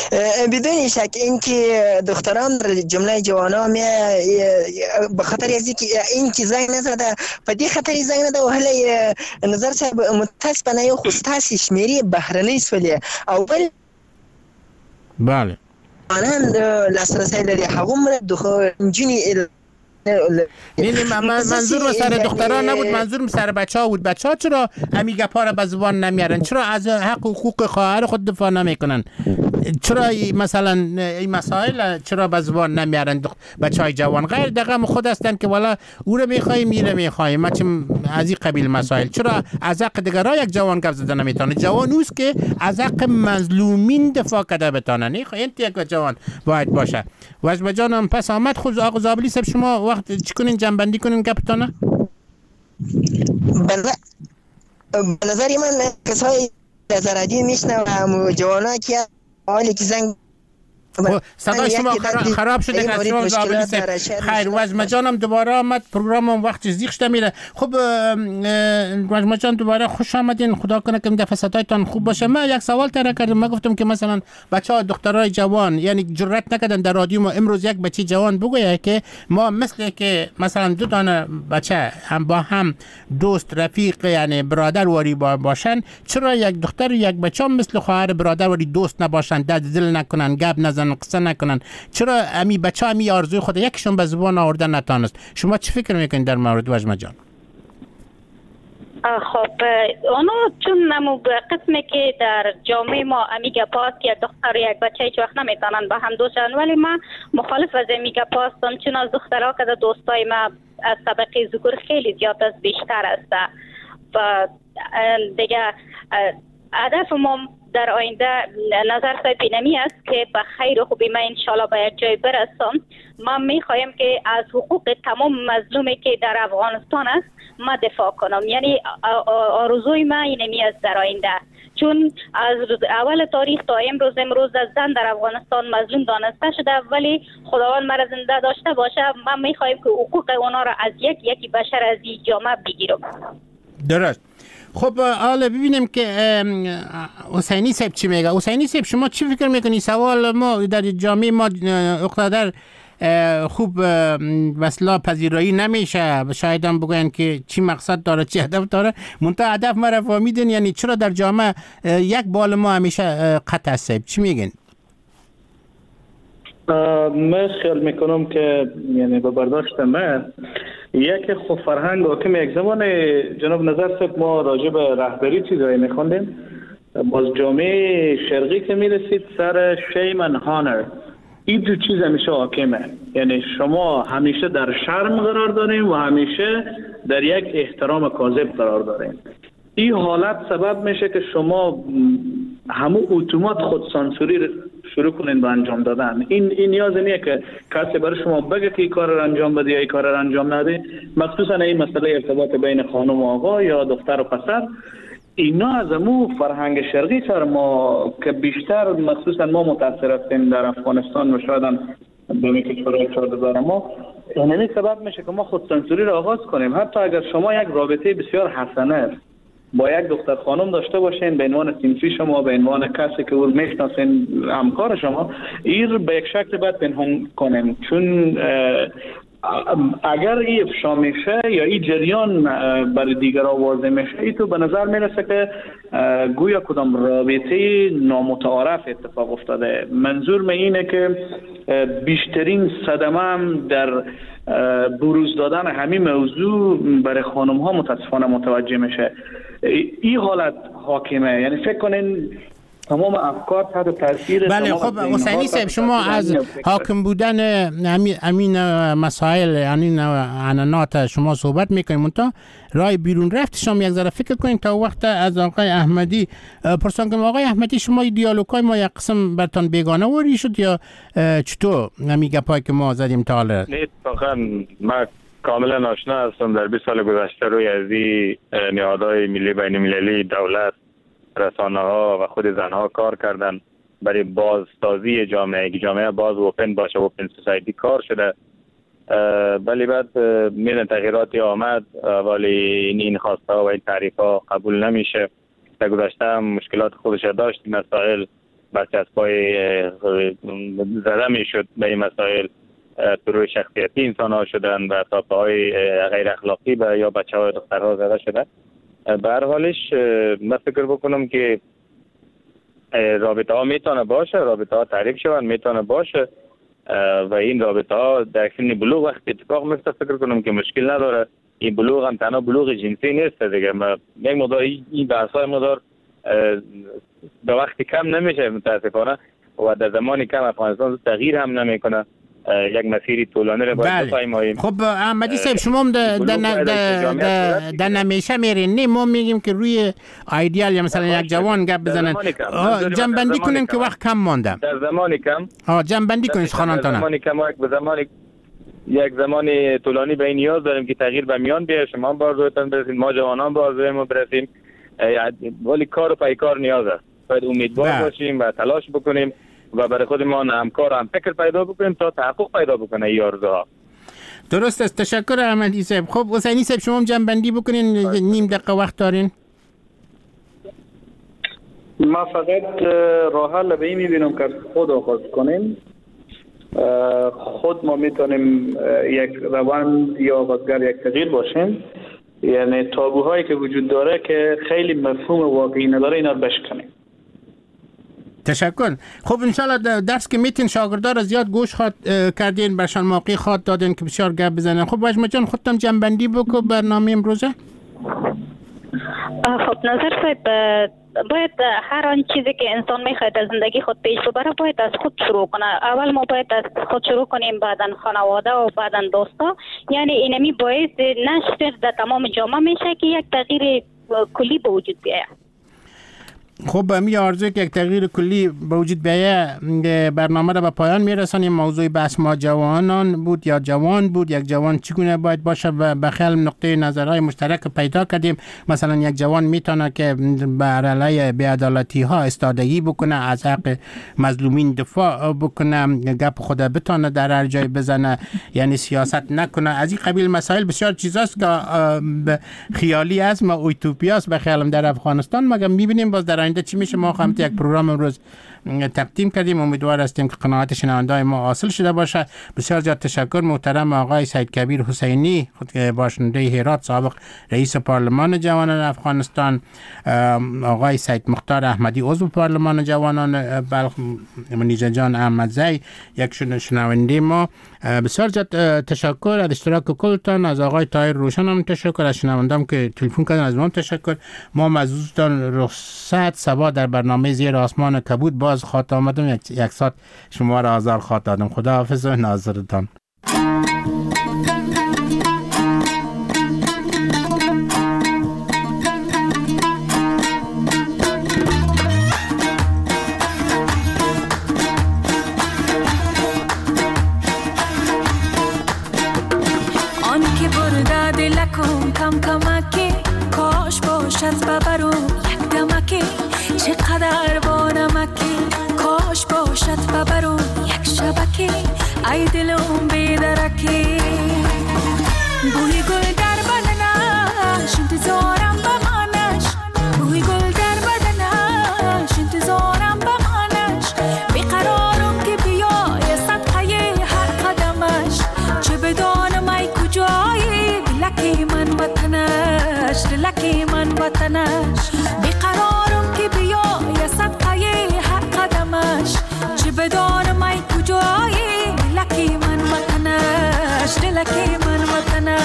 بدون شک اینکه دختران در جمله جوانا می به خاطر از اینکه زنگ نزده په دې خاطر زنگ نده و هله نظر صاحب متاسفانه یو خو ستاسې شمېرې بهرنۍ شولې او بل بله لاسرسی لري هغومره نجونې نه منظور سر دختران نبود، منظور سر بچه ها بود. بچه ها چرا همین گپا را به زبان نمیارن؟ چرا از حق و حقوق خواهر خود دفاع نمیکنن؟ چرا مثلا این مسائل چرا به زبان نمیارن بچه های جوان؟ غیر دقیقا خود هستن که والا او رو میخوایم میره میخوایم از این قبیل مسائل. چرا از حق دیگرها یک جوان گپ زدن نمیتونه؟ جوان اوست که از حق مظلومین دفاع کرده بتونه. نه این یک جوان باید باشه. وجب جانم پس آمد. خود آقا زابلی صاحب شما وقت چی کنین جنبندی کنین گپتانه؟ به نظر من کسای نظرادی میشنم جوانا که حالی که زنگ صدای شما خراب شده که شما زابلی صاحب. خیر وجب جانم دوباره آمد، پروگرامم وقت زیغ شده میره. خب وجب جان دوباره خوش آمدین. خدا کنه که این دفعه صدایتان خوب باشه. من یک سوال طرح کردم، من گفتم که مثلا بچه‌ها دخترای جوان یعنی جرئت نکردن در رادیو ما امروز یک بچه جوان بگویه که ما مثل که مثلا دو دانه بچه هم با هم دوست رفیق یعنی برادر واری باشن، چرا یک دختر و یک بچه هم مثل خواهر برادر واری دوست نباشن، درد دل نکنن، گپ نزنن، قصه نکنن؟ چرا امی بچه امی آرزوی خود یکشون به زبان آوردن نتونست؟ شما چی فکر میکنید در مورد وجمه جان؟ خب اونو چون نمو قسمی که در جامعه ما امیگا پاست یا دختر و یک بچه هیچ وقت نمیتونن با هم دوست شدن، ولی من مخالف از امیگا پاستم، چون از دخترها که دوستای ما از طبقه ذکور خیلی زیاد از بیشتر است و دیگه هدف ما در آینده نظر صاحب نمی است که به خیر و خوبی من انشالله به یک جای برسم. ما می خواهیم که از حقوق تمام مظلومی که در افغانستان است ما دفاع کنم. یعنی آرزوی من اینمی است در آینده، چون از اول تاریخ تا امروز زن در افغانستان مظلوم دانسته شده، ولی خداوند مرا زنده داشته باشه ما می خواهیم که حقوق اونا را از یکی بشر از این جامعه بگیرم. درست. خب حالا ببینیم که حسینی صاحب چی میگه. حسینی صاحب شما چی فکر میکنی؟ سوال ما در جامعه ما اقتدار خوب وصلا پذیرایی نمیشه، شاید هم بگوین که چی مقصد داره چی هدف داره، منتها هدف ما را فهمیدین. یعنی چرا در جامعه یک بال ما همیشه قطع است؟ چی میگین؟ من خیال میکنم که یعنی به برداشت من یک خود فرهنگ حاکم یک زمان جناب نظر صاحب ما راجع به رهبری چیزایی میخوندیم، باز جامعه شرقی که میرسید سر شیم و هانر، این دو چیز همیشه حاکمه. یعنی شما همیشه در شرم قرار داریم و همیشه در یک احترام کاذب قرار داریم. این حالت سبب میشه که شما همون اتومات خود سانسوری شروع کنین به انجام دادن. این نیاز نیه که کسی برای شما بگه که این کار را انجام بده یا این کار را انجام نده. مخصوصا این مسئله ارتباط بین خانم و آقا یا دختر و پسر، اینا از امو فرهنگ شرقی سر ما که بیشتر مخصوصا ما متاثر هستیم در افغانستان و شاید هم به کشورهای چهاردار ما، همین سبب میشه که ما خود سانسوری را آغاز کنیم. حتی اگر شما یک رابطه بسیار حسنه با یک دختر خانم داشته باشین به عنوان صنفی شما، به عنوان کسی که او میشناسین همکار شما، این به یک شکل باید پنهان کنیم، چون اگر این افشا میشه یا این جریان برای دیگرها واضح میشه، این تو به نظر میرسه که گویا کدام رابطه نامتعارف اتفاق افتاده. منظور من اینه که بیشترین صدمه هم در بروز دادن همین موضوع برای خانم ها متاسفانه متوجه میشه. این حالت حاکمه. یعنی فکر کنین تمام افکار تحت تاثیر. بله خب حسینی صاحب شما از حاکم بودن امین مسائل یعنی عنانات شما صحبت میکنیم، منتها رای بیرون رفت شما یک ذره فکر کنید تا وقت از آقای احمدی پرسان کنم. آقای احمدی شما این دیالوگای ما یک قسم برتان بیگانه وری شد یا چطور نمیگه پای که ما زدیم تا حالا؟ نه اتفاقا من کاملا آشنا هستم. در 20 سال گذشته روی از این نهادهای ملی بین المللی، دولت، رسانه ها و خود زنها کار کردن برای بازسازی جامعه، که جامعه باز اوپن باشه، اوپن سوسایتی کار شده. ولی بعد میدن تغییراتی آمد، ولی این خواسته و این تعریف ها قبول نمیشه. در گذشته هم مشکلات خودش داشت. مسائل برچسب‌های زده میشد به این مسائل، روی شخصیتی انسان ها شدن و تاپه های غیر اخلاقی یا بچه های دخترها زده شدن. به هر حالش من فکر بکنم که رابطه ها میتونه باشه، رابطه ها تعریف شوند میتونه باشه و این رابطه ها در سن بلوغ وقتی اتفاق میفته فکر کنم که مشکل نداره. این بلوغ هم تنها بلوغ جنسی نیست دیگه، یک مقدار این بحث های مقدار به وقتی کم نمیشه متاسفانه و در زمانی کم افغانستان تغییر هم نمیکنه. یک مسیری طولانی رو باید بپیماییم. خب احمدی صاحب شما هم در نمیشه میرین، نه ما میگیم که روی ایدئال یا مثلا یک جوان گپ بزنن، جنبندی کنیم که وقت کم مانده. در زمانی کم جنبندی کنید خانانتان. در زمانی کم یک زمان طولانی به این نیاز داریم که تغییر به میان بیاد. شما هم بارزویتان برسید، ما جوانان بارزویمون برسیم، ولی کار و پیکار نیاز است. باید امیدوار باشیم و تلاش بکنیم و برای خودمان همکار هم فکر پیدا بکنیم تا تحقق پیدا بکنه این آرزوها. درست است. تشکر احمدی صاحب. خب حسینی صاحب شما هم جنبندی بکنین، نیم دقیقه وقت دارین. ما فقط راه حل به این میبینم که خود آغاز کنیم. خود ما میتونیم یک روند یا آغازگر یک تغییر باشیم، یعنی تابوهایی که وجود داره که خیلی مفهوم واقعی نداره اینا رو بشکنیم. تشکر. خب انشالله درس که میتین شاگردا را زیاد گوش کردین، برشان موقع خواد دادین که بسیار گپ بزنن. خب وجمه جان خودتم جنبندی بکن برنامه امروزه. خب نظر صاحب، باید هر آن چیزی که انسان میخواد از زندگی خود پیش ببره باید از خود شروع کنه. اول ما باید از خود شروع کنیم، بعداً خانواده و بعداً دوستا. یعنی اینمی باید نشر در تمام جامعه میشه که یک تغییر کلی به وجود بیاید. خب می آرزوی که یک تغییر کلی به وجود بیاید. برنامه را به پایان میرسانیم. موضوع بحث ما جوانان بود یا جوان بود. یک جوان چگونه باید باشه و به خیال نقطه نظرهای مشترک پیدا کردیم. مثلا یک جوان میتونه که بر علیه بی‌عدالتی ها استادگی بکنه، از حق مظلومین دفاع بکنه، گپ خود بتونه در هر جای بزنه، یعنی سیاست نکنه. از این قبیل مسائل بسیار چیزاست که خیالی است، ما اوتوپیاست به خیالم در افغانستان. مگر میبینیم باز در چی میشه. ما هم یک پروگرام امروز تقدیم کردیم، امیدوار هستیم که قناعت شنونده‌های ما حاصل شده باشه. بسیار زیاد تشکر محترم آقای سید کبیر حسینی، باشنده هرات، سابق رئیس پارلمان جوانان افغانستان، آقای سید مختار احمدی عضو پارلمان جوانان بلخ، منیژه جان احمدزی یک شنونده ما. بسیار زیاد تشکر از اشتراک کلتان. از آقای طاهر روشن هم تشکر، از شنونده‌ام که تلفن کردن از ما تشکر. ما مزودتان رخصت صبا در برنامه زیر آسمان کبود باز خاط آمدم، یک ساعت شما را آزار خاط دادم. خدا حافظ و ناظرتان. آن که برده دلکم کم کمکی، کاش باشد ببرو یک دمکی، چقدر بانمکی، کاش باشد ببرو یک شبکی، ای دلم بیدرکی. بوی گل در بدنش انتظارم بمانش، بوی گل در بدنش انتظارم بمانش، بیقرارم که بیای صدقه هر قدمش، چه بدانم ای کجایی دلکی من وطنش، دلکی من وطنش، بیقرارم که بیای صدقه هر قدمش، چه بدانم ای کجایی دلکی من وطنش، دلکی من وطنش.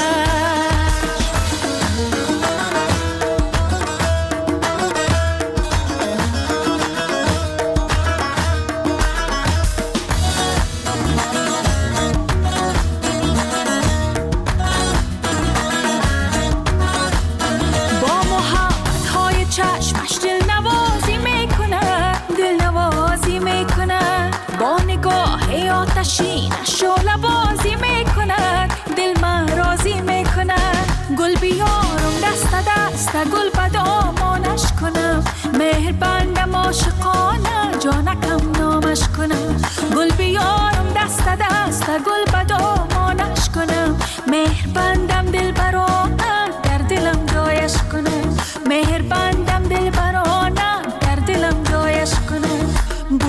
چشمش دل نوازی میکنه، دل نوازی میکنه، با نگاه آتشینش شعله بازی میکنه، دل من راضی میکنه. گل بیارم دست دست گل به دامانش کنم، مهر بندم عاشقانه جانکم نامش کنم. گل بیارم دست دست گل به دامانش کنم، مهر بندم دل برانه در دلم جایش کنم، مهر بندم دل برانه در دلم جایش کنم.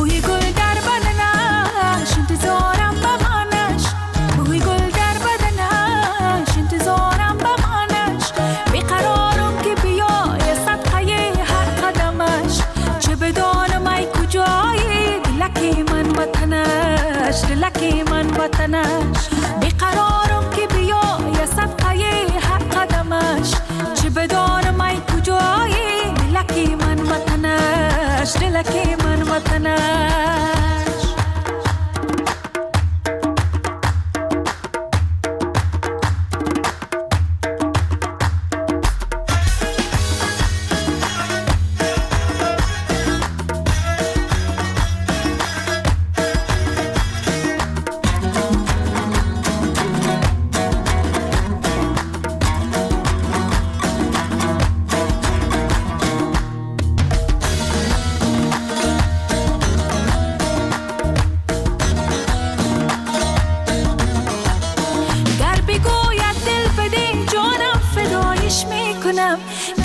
کنم